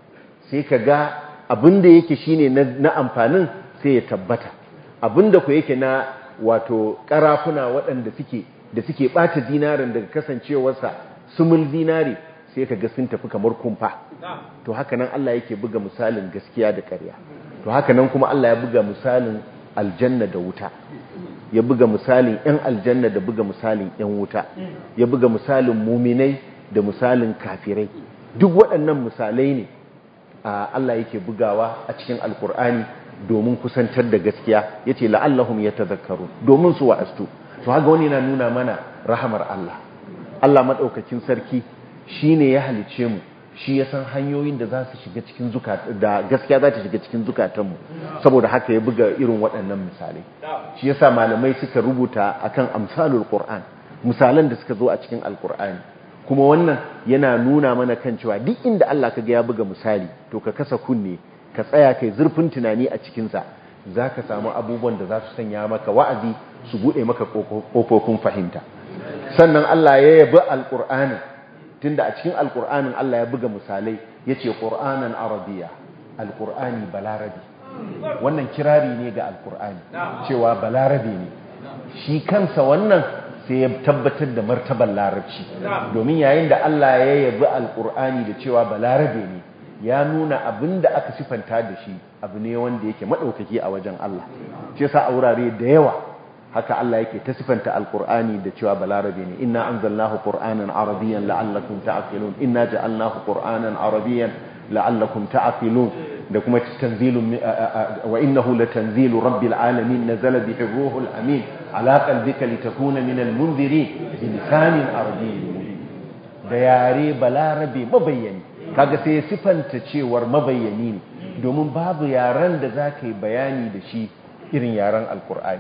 sai ka ga abinda yake shine na amfanin sai ya tabbata, abinda ku yake na wato ƙarafuna waɗanda suke da suke ɓata zinarin daga kasancewarsa sumul zinare, sai ka ga sun tafi kamar kumfa. To haka nan Allah yake buga misalin gaskiya da ƙarya. To haka nan kuma Allah ya buga misalin aljanna da wuta, ya buga misalin 'yan aljanna da buga misalin 'yan wuta, ya buga misalin muminai da misalin kafirai. Duk waɗannan misalai ne Allah yake bugawa a cikin alkur'ani domin kusantar da gaskiya. Yace la'allahum yatadhakkarun, domin su wa'astu. To haka wani yana nuna mana rahamar Allah. Allah madaukakin sarki shine ya halice mu, shi ya san hanyoyin da za su shiga cikin zukata, da gaskiya za ta shiga cikin zukatanmu. Saboda haka ya buga irin waɗannan misalai. Shi yasa malamai suka rubuta akan amsalul Qur'an, misalan da suka zo a cikin Alƙur'ani. Kuma wannan yana nuna mana kan cewa duk inda Allah kaga ya buga misali, to ka kasa kunne, ka tsaya kai zurfin tunani a cikin sa, zaka samu abubuwan da za su sanya maka wa'azi, su bude maka kofofin fahimta. Sannan Allah ya yabi Alƙur'ani, tunda a cikin Alƙur'anin Allah ya buga misalai, yace Qur'anan Arabiyya, Alƙur'ani balarabi. Wannan kirari ne ga Alƙur'ani, cewa balarabe ne. Shi kansa wannan sai ya tabbatar da martabar larabci, domin yayin da Allah ya yabi Alƙur'ani da cewa balarabe ne, ya nuna abin da aka sifanta da shi abu ne wanda yake maɗaukaki a wajen Allah. Shi yasa a wurare da yawa haka Allah yake ta sifanta Alƙur'ani da cewa balarabe ne. Inna anzalnahu qur'anan arabiyyan la'allakum ta'qilun, inna ja'alnahu qur'anan arabiyyan la'allakum ta'qilun. Da kuma tanzilun wa innahu latanzilu rabbil alamin nazala bihi ruhul amin ala qalbika litakuna minal munzirin bi lisanin arabiyyin mubin. Da yare balarabe mabayyani, kaga sai ya sifanta cewar mabayyani ne, domin babu yaren da zaka yi bayani da shi irin yaren Alƙur'ani,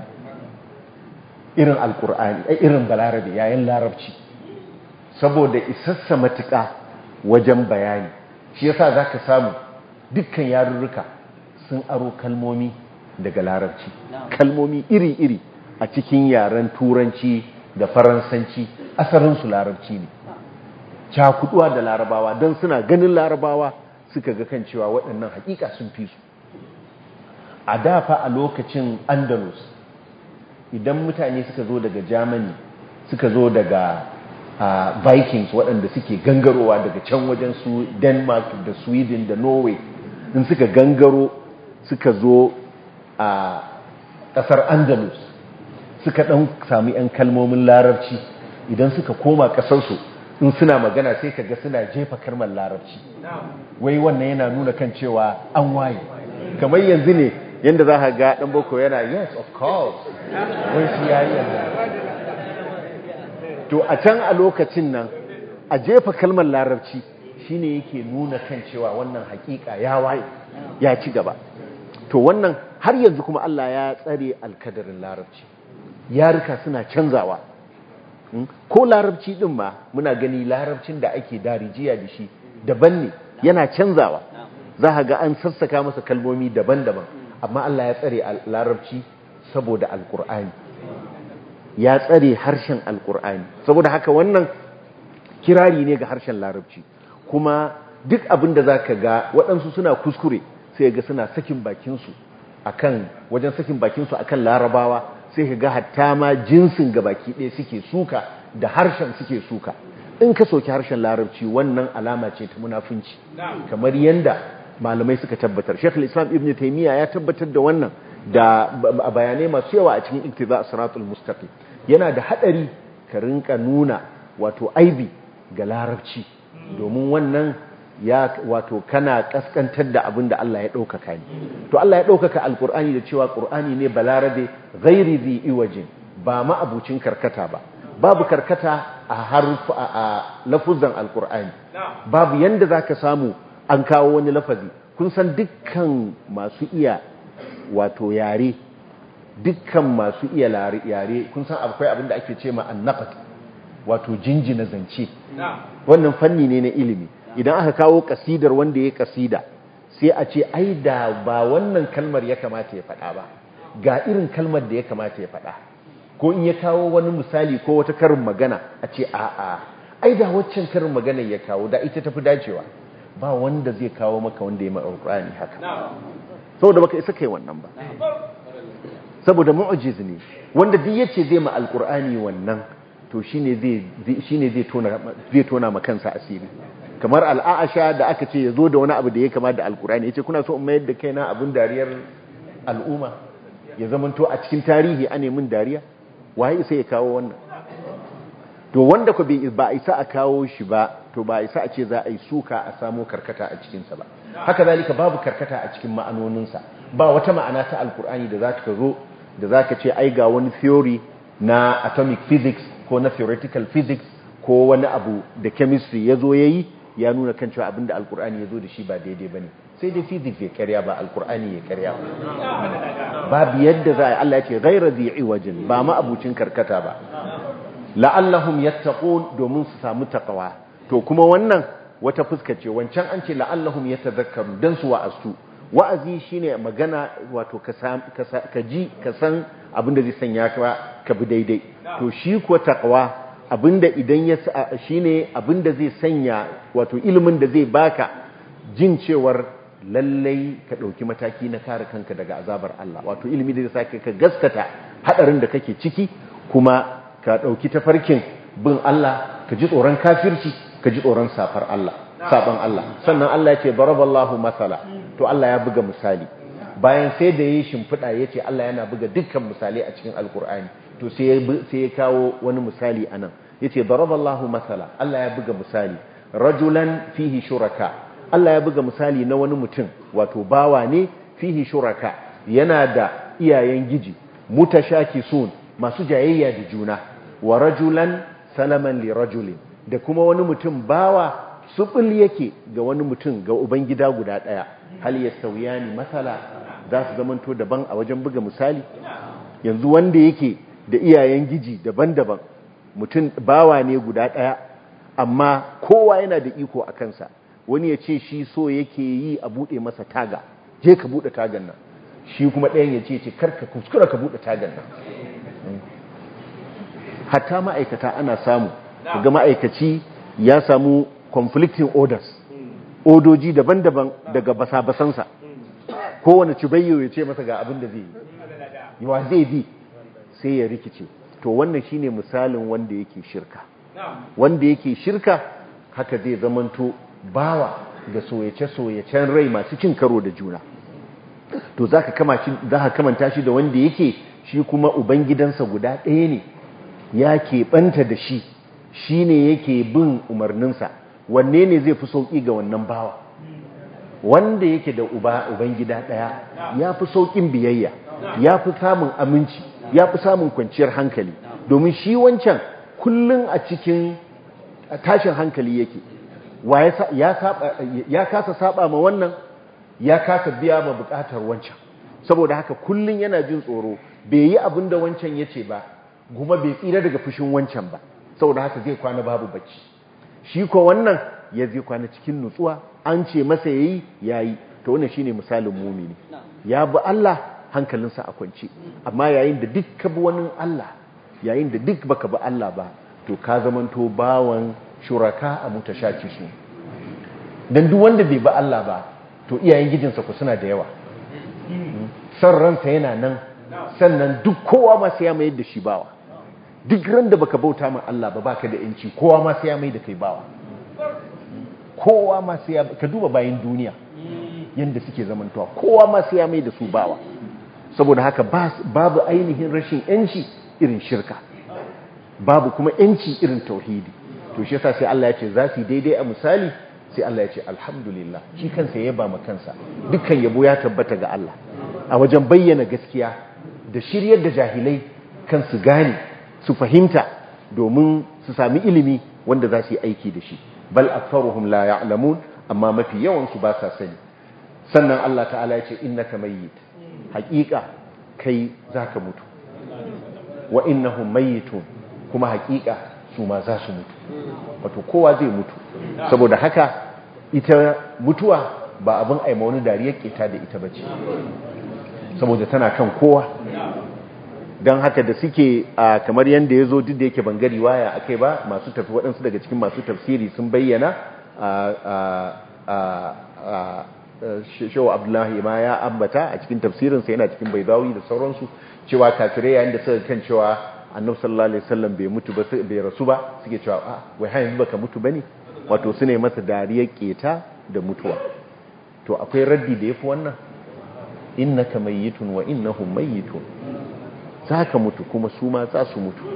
irin Alƙur'ani irin balarabe, yayin larabci, saboda isassa matuƙa wajen bayani. Shi yasa zaka samu dukkan yarurruka sun aro kalmomi daga larabci, kalmomi iri-iri a cikin yaren turanci da faransanci, asalinsu larabci ne, cakuduwa da larabawa, don suna ganin larabawa suka ga kan cewa waɗannan hakika sun fi su. A dafa a lokacin Andalus, idan mutane suka zo daga Germany, suka zo daga uh, Vikings waɗanda suke gangarowa daga can wajen su Denmark da Sweden da Norway, in suka gangaro suka zo a ƙasar Andalus, suka ɗan sami ‘yan kalmomin larabci, idan suka koma ƙasarsu in suna magana sai ka ga suna jefa kalmar larabci, wai wannan yana nuna kan cewa an waye. Kamar yanzu ne yadda za ka ga ɗan boko yana yes of course, wai su yayi yanzu. To a can a lokacin nan a jefa kalmar larabci shine yake nuna kan cewa wannan hakika ya waye, ya ci gaba. To wannan har yanzu kuma Allah ya tsare alkadarin larabci, yaruka suna canzawa. Ko larabci din ma muna gani larabcin da ake darijiya da shi daban ne, yana canzawa. Za ka ga an sassaka masa kalmomi daban-daban, amma Allah ya tsare larabci saboda alkur'ani, ya tsare harshen alkur'ani. Saboda haka wannan kirari ne ga harshen larabci. Kuma duk abin da za ka ga waɗansu suna kuskure, sai ga suna sakin bakinsu akan wajen sakin bakinsu akan larabawa, sai ka ga hatta ma jinsin ga baki ɗaya suke suka da harshen suke suka. In ka soki harshen larabci, wannan alama ce ta munafunci, kamar yanda malamai suka tabbatar. Sheikhul Islam Ibn Taymiyyah ya tabbatar da wannan da bayanai masu yawa a cikin Iqtida Siratul Mustaqim. Yana da hadari ka rinka nuna wato aibi ga larabci, domin wannan ya wato kana kaskantar da abin da Allah ya ɗaukaka ne. To Allah ya ɗaukaka alƙur'ani da cewa ƙur'ani ne balarabe ghairi zi iwajin, ba ma'abucin karkata ba babu karkata a harfa a lafuzan alkur'ani babu yanda zaka samu an kawo wani lafazi kun san dukkan masu iya wato yare dukkan masu iya yare kun san akwai abin da ake ce ma annaqat wato jinjina zance wannan fanni ne na ilimi idan aka kawo kasidar wanda ya kasida sai a ce ai da ba wannan kalmar ya kamata ya faɗa ba ga irin kalmar da ya kamata ya faɗa ko in ya kawo wani misali ko wata karin magana a ce a'a ai da waccan karin magana ya kawo da ita tafi dacewa ba wanda zai kawo maka wanda ya ma'a Qur'ani haka saboda baka isa kai wannan ba saboda mu'jiz ne wanda duk yace zai ma alqur'ani wannan to shine zai shine zai tona zai tona ma kansa asiri kamar al'asha da aka ce yazo da wani abu da ya kama da alqur'ani yace kuna so in mayar da kaina abin dariyar al'umma ya zamanto a cikin tarihi ane min dariya waye sai ya kawo wannan to wanda ko ba isa a kawo shi ba to ba isa a ce za a yi suka a samu karkata a cikinsa ba haka zalika babu karkata a cikin ma'anoninsa ba wata ma'ana ta alkur'ani da za ka zo da za ka ce ai ga wani theory na atomic physics ko na theoretical physics ko wani abu da chemistry ya zo ya yi ya nuna kan cewa abinda alkur'ani ya zo da shi ba daidai ba ne sai dai physics ya karya ba alkur'ani ya karya ba babu yadda za a yi Allah ya ce gaira zai wajen ba ma abucin karkata ba la'allahum yattaqun domin su samu taqwa to kuma wannan wata fuska ce wancan an ce la'allahum yatadhakkarun dan su wa'azu wa'azi shine magana wato ka ji ka san abinda zai sanya ka ka bi daidai to shi ko taqwa abinda idan ya shine abinda zai sanya wato ilimin da zai baka jin cewar lallai ka dauki mataki na kare kanka daga azabar Allah wato ilimi da zai saka ka gaskata hadarin da kake ciki kuma ka ɗauki tafarkin bin Allah ka ji tsoron kafirci ka ji tsoron safar Allah saban Allah sannan Allah ya ce baraballahu masala to Allah ya buga misali bayan sai da yayi shimfida yace Allah yana buga dukkan misalai a cikin alkur'ani to sai sai ya kawo wani misali anan yace baraballahu masala Allah ya buga misali rajulan fihi shuraka Allah ya buga misali na wani mutum wato bawa ne fihi shuraka yana da iyayen giji mutashakisun masu jayayya da juna wa rajulan salaman li rajulin da kuma wani mutum bawa subul yake ga wani mutum ga ubangida guda daya hal yastawiyani masala za su zamanto daban a wajen buga misali yanzu wanda yake da iyayen giji daban-daban mutum bawa ne guda daya amma kowa yana da iko a kansa wani ya ce shi so yake yi a bude masa taga je ka bude tagan nan shi kuma ɗayan ya ce ce karka kuskura ka bude tagan nan hatta ma'aikata ana samu ga ma'aikaci ya samu conflicting orders odoji daban-daban daga basa-basansa kowane cibayyo ya ce masa ga abin da zai yi yawa zai bi sai ya rikice to wannan shine misalin wanda yake shirka wanda yake shirka haka zai zamanto bawa ga soyace-soyacen rai masu cin karo da juna to za ka kamanta shi da wanda yake shi kuma ubangidansa guda ɗaya ne ya keɓanta da shi shi ne yake bin umarninsa wanne ne zai fi sauƙi ga wannan bawa wanda yake da uba ubangida ɗaya ya fi sauƙin biyayya ya fi samun aminci ya fi samun kwanciyar hankali domin shi wancan kullum a cikin tashin hankali yake ya kasa saba ma wannan ya kasa biya ma buƙatar wancan saboda haka kullum yana jin tsoro bai yi abin da wancan ya ce ba kuma bai tsira daga fushin wancan ba saboda haka zai kwana babu bacci shi ko wannan ya zai kwana cikin nutsuwa an ce masa yayi yayi to wannan shine misalin mumini ya bi Allah hankalinsa a kwance amma yayin da duk ka bi wani Allah yayin da duk baka bi Allah ba to ka zamanto bawan shuraka a mutashaki su dan duk wanda bai bi Allah ba to iyayen gijinsa ku suna da yawa san ransa yana nan sannan duk kowa ma sai ya mai da shi bawa duk ran da baka bauta min Allah ba baka da yanci kowa ma sai ya mai da kai bawa kowa ma sai ya ka duba bayin duniya yanda suke zamantawa kowa ma sai ya mai da su bawa saboda haka babu ainihin rashin yanci irin shirka babu kuma yanci irin tauhidi to shi yasa sai Allah ya ce za su daidai a misali sai Allah ya ce alhamdulillah shi kansa ya ba ma kansa dukkan yabo ya tabbata ga Allah a wajen bayyana gaskiya da shiryar da jahilai kan su gane su fahimta domin su sami ilimi wanda za su yi aiki da shi bal aktharuhum la ya'lamun amma mafi yawan su ba sa sani sannan Allah ta'ala ya ce innaka mayyit haqiqa kai zaka mutu wa innahum mayyitun kuma haqiqa su ma za su mutu wato kowa zai mutu saboda haka ita mutuwa ba abin aima wani dariyar keta da ita bace saboda tana kan kowa don haka da suke kamar yadda ya zo duk da yake bangare waya a kai ba masu tafi waɗansu daga cikin masu tafsiri sun bayyana shawo abdullahi ma ya ambata a cikin tafsirinsa yana cikin baidawi da sauransu cewa kafirai yayin da suka kan cewa annabi sallallahu alaihi wasallam bai mutu ba bai rasu ba suke cewa a wai har yanzu baka mutu bane wato su ne masa dariyar keta da mutuwa to akwai raddi da yafi wannan innaka mayyitun wa innahum mayyitun zaka mutu kuma su ma za su mutu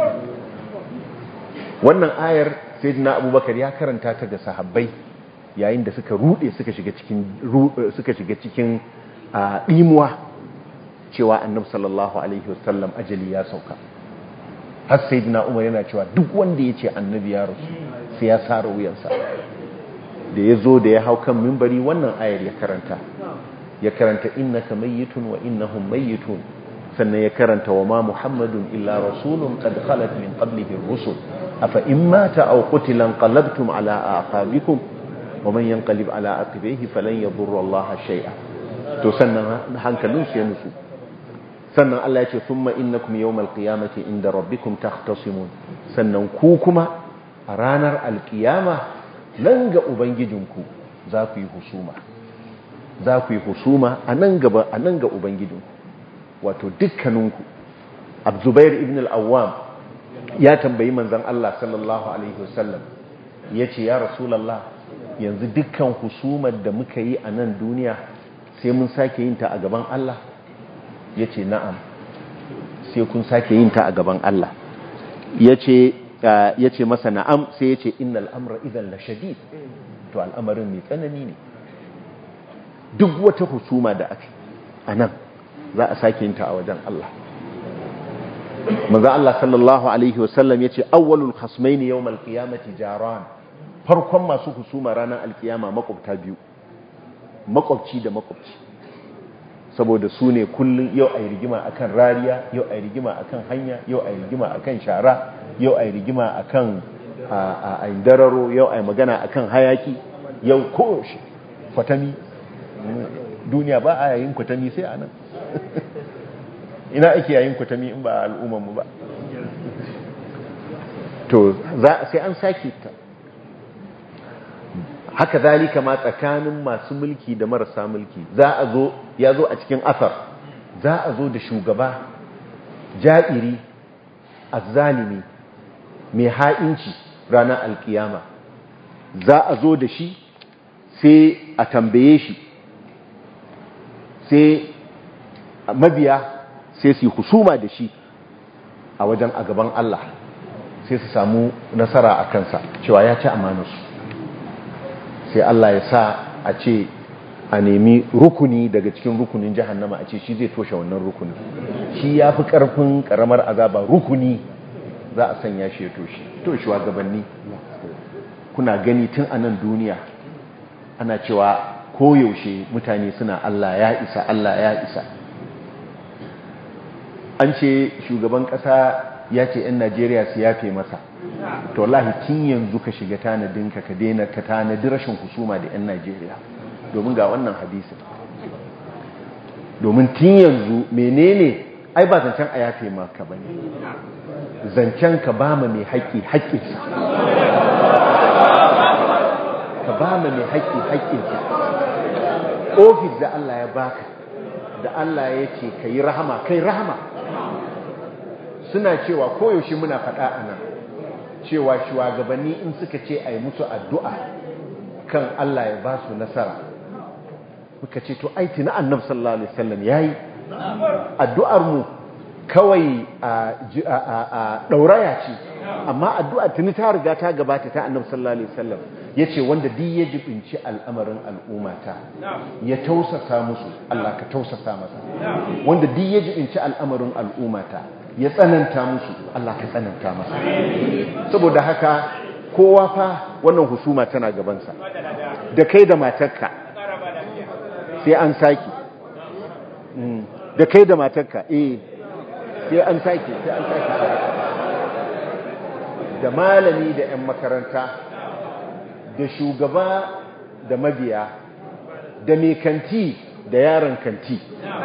wannan ayar sayyidina abubakar ya karanta ta ga sahabbai yayin da suka rude suka shiga cikin suka shiga cikin dimuwa cewa annabi sallallahu alaihi wasallam ajali ya sauka har sayyidina umar yana cewa duk wanda yace annabi ya rasu sai ya sara wuyansa da yazo da ya hau kan minbari wannan ayar ya karanta ya karanta innaka mayyitun wa innahum mayyitun sannan ya karanta wa ma muhammadun illa rasulun qad khalat min qablihi ar-rusul afa in mata aw qutila qalabtum ala aqabikum wa man yanqalib ala aqibihi falan yadurra allaha shay'a to sannan hankalin su ya nutsu sannan Allah ya ce thumma innakum yawmal qiyamati inda rabbikum takhtasimun sannan ku kuma a ranar alkiyama nan ga ubangijinku za ku yi husuma za ku yi husuma a nan gaba a nan ga ubangijinku wato dukkaninku Zubair ibn al-Awwam ya tambayi manzon Allah sallallahu alaihi wasallam yace ya rasulullah yanzu dukkan husumar da muka yi a nan duniya sai mun sake yin ta a gaban Allah yace na'am sai kun sake yin ta a gaban Allah yace yace masa na'am sai yace innal amra idan la shadid to al'amarin mai tsanani ne duk wata husuma da ake anan za a sake yin ta a wajen Allah manzo Allah sallallahu alaihi wasallam yace awwalul khasmaini yawmal qiyamati jaran farkon masu husuma ranar alkiyama makwabta biyu makwabci da makwabci saboda su ne kullun yau ai rigima akan rariya yau ai rigima akan hanya yau ai rigima akan shara yau ai rigima akan ai dararo yau ai magana akan hayaki yau ko kwatami duniya ba a yayin kwatami sai anan ina ake yayin kwatami in ba al'umman mu ba to sai an sake ta haka zalika ma tsakanin masu mulki da marasa mulki za a zo ya zo a cikin asar za a zo da shugaba ja'iri azzalimi mai ha'inci ranar alkiyama za a zo da shi sai a tambaye shi sai mabiya sai su yi husuma da shi a wajen a gaban Allah sai su samu nasara a kansa cewa ya ci amanarsu sai Allah ya sa a ce a nemi rukuni daga cikin rukunin jahannama a ce shi zai toshe wannan rukuni shi ya fi ƙarfin ƙaramar azaba rukuni za a sanya shi ya toshe toshewa gabanni kuna gani tun a nan duniya ana cewa koyaushe mutane suna Allah ya isa Allah ya isa an ce shugaban ƙasa ya ce 'yan Najeriya su yafe masa to wallahi tun yanzu ka shiga tanadinka ka daina ka tanadi rashin husuma da 'yan Najeriya domin ga wannan hadisin domin tun yanzu menene ai ba zancen a yafe maka ba ne zancen ka ba ma mai haƙƙi haƙƙinsa ka ba ma mai haƙƙi haƙƙinsa ofis da Allah ya baka da Allah ya ce ka yi rahama kai rahama suna cewa koyaushe muna faɗa a nan cewa shugabanni in suka ce a yi musu addu'a kan Allah ya ba su nasara muka ce to aiti na annab sallallahu alaihi wasallam ya yi addu'ar mu kawai a ɗauraya ce amma addu'ar tuni ta riga ta gabata ta annab sallallahu alaihi wasallam ya ce wanda duk ya jibinci al'amarin al'ummata ya tausasa musu Allah ka tausasa masa wanda duk ya jibinci al'amarin al'ummata ya tsananta musu Allah ka tsananta masa. Saboda haka kowa fa wannan husuma tana gabansa, da kai da matarka sai an saki, da kai da matarka eh sai an saki sai an saki da malami da 'yan makaranta, da shugaba da mabiya, da mai kanti da yaron kanti,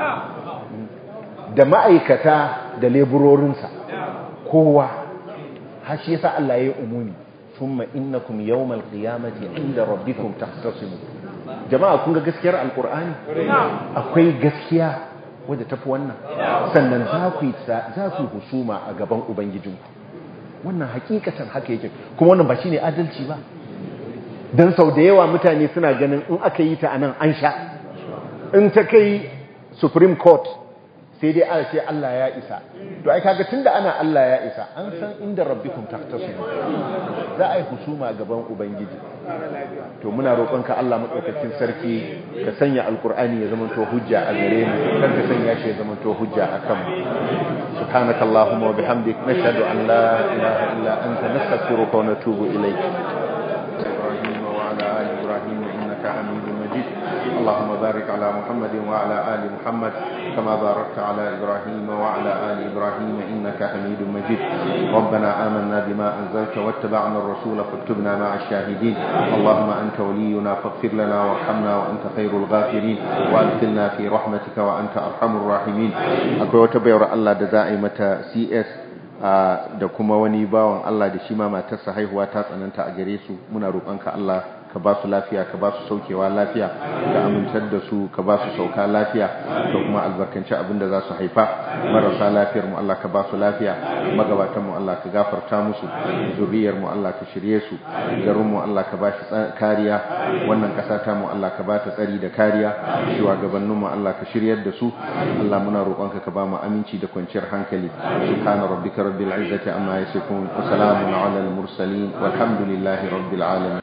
da ma'aikata da leburorinsa, kowa. har shi yasa Allah ya yi umumi thumma innakum yawmal qiyamati inda rabbikum tahtasimun. Jama'a kun ga gaskiyar alqur'ani? Akwai gaskiya wadda tafi wannan. Sannan za ku za ku husuma a gaban ubangijinku. Wannan hakikatan haka yake, kuma wannan ba shine adalci ba. Dan sau da yawa mutane suna ganin in aka yi ta anan an sha, in ta kai Supreme Court sai dai a ce Allah ya isa. To ai kaga tunda ana Allah ya isa, an san inda rabbikum tahtasimun, za a yi husuma gaban ubangiji. To muna roƙonka Allah madaukakin sarki ka sanya alqur'ani ya zama to hujja a gare mu, kar ka sanya shi ya zama to hujja akan mu. Subhanakallahumma wa bihamdik nashhadu an la ilaha illa anta nastaghfiruka wa natubu ilayk. حميد مجيد. اللهم بارك على محمد وعلى آل محمد كما باركت على إبراهيم وعلى آل إبراهيم إنك حميد مجيد. ربنا آمنا بما أنزلت واتبعنا الرسول فاكتبنا مع الشاهدين. اللهم أنت ولينا فاغفر لنا وارحمنا وأنت خير الغافرين وأدخلنا في رحمتك وأنت أرحم الراحمين. أكو تبير الله دزائمة سي إس da kuma wani bawan Allah da shi ma matarsa haihuwa ta tsananta a gare su, muna roƙonka Allah ka ba su lafiya, ka ba su saukewa lafiya, ka amintar da su, ka ba su sauka lafiya, da kuma albarkanci abin da za su haifa. Marasa lafiyar mu Allah ka ba su lafiya, magabatan mu Allah ka gafarta musu, zuriyar mu Allah ka shirye su, garin mu Allah ka ba shi kariya, wannan ƙasa ta mu Allah ka ba ta tsari da kariya, shugabannin mu Allah ka shiryar da su. Allah muna roƙonka ka ba mu aminci da kwanciyar hankali. Subhana rabbika rabbil izzati amma yasifun wa salamun ala al mursalin walhamdulillahi rabbil alamin.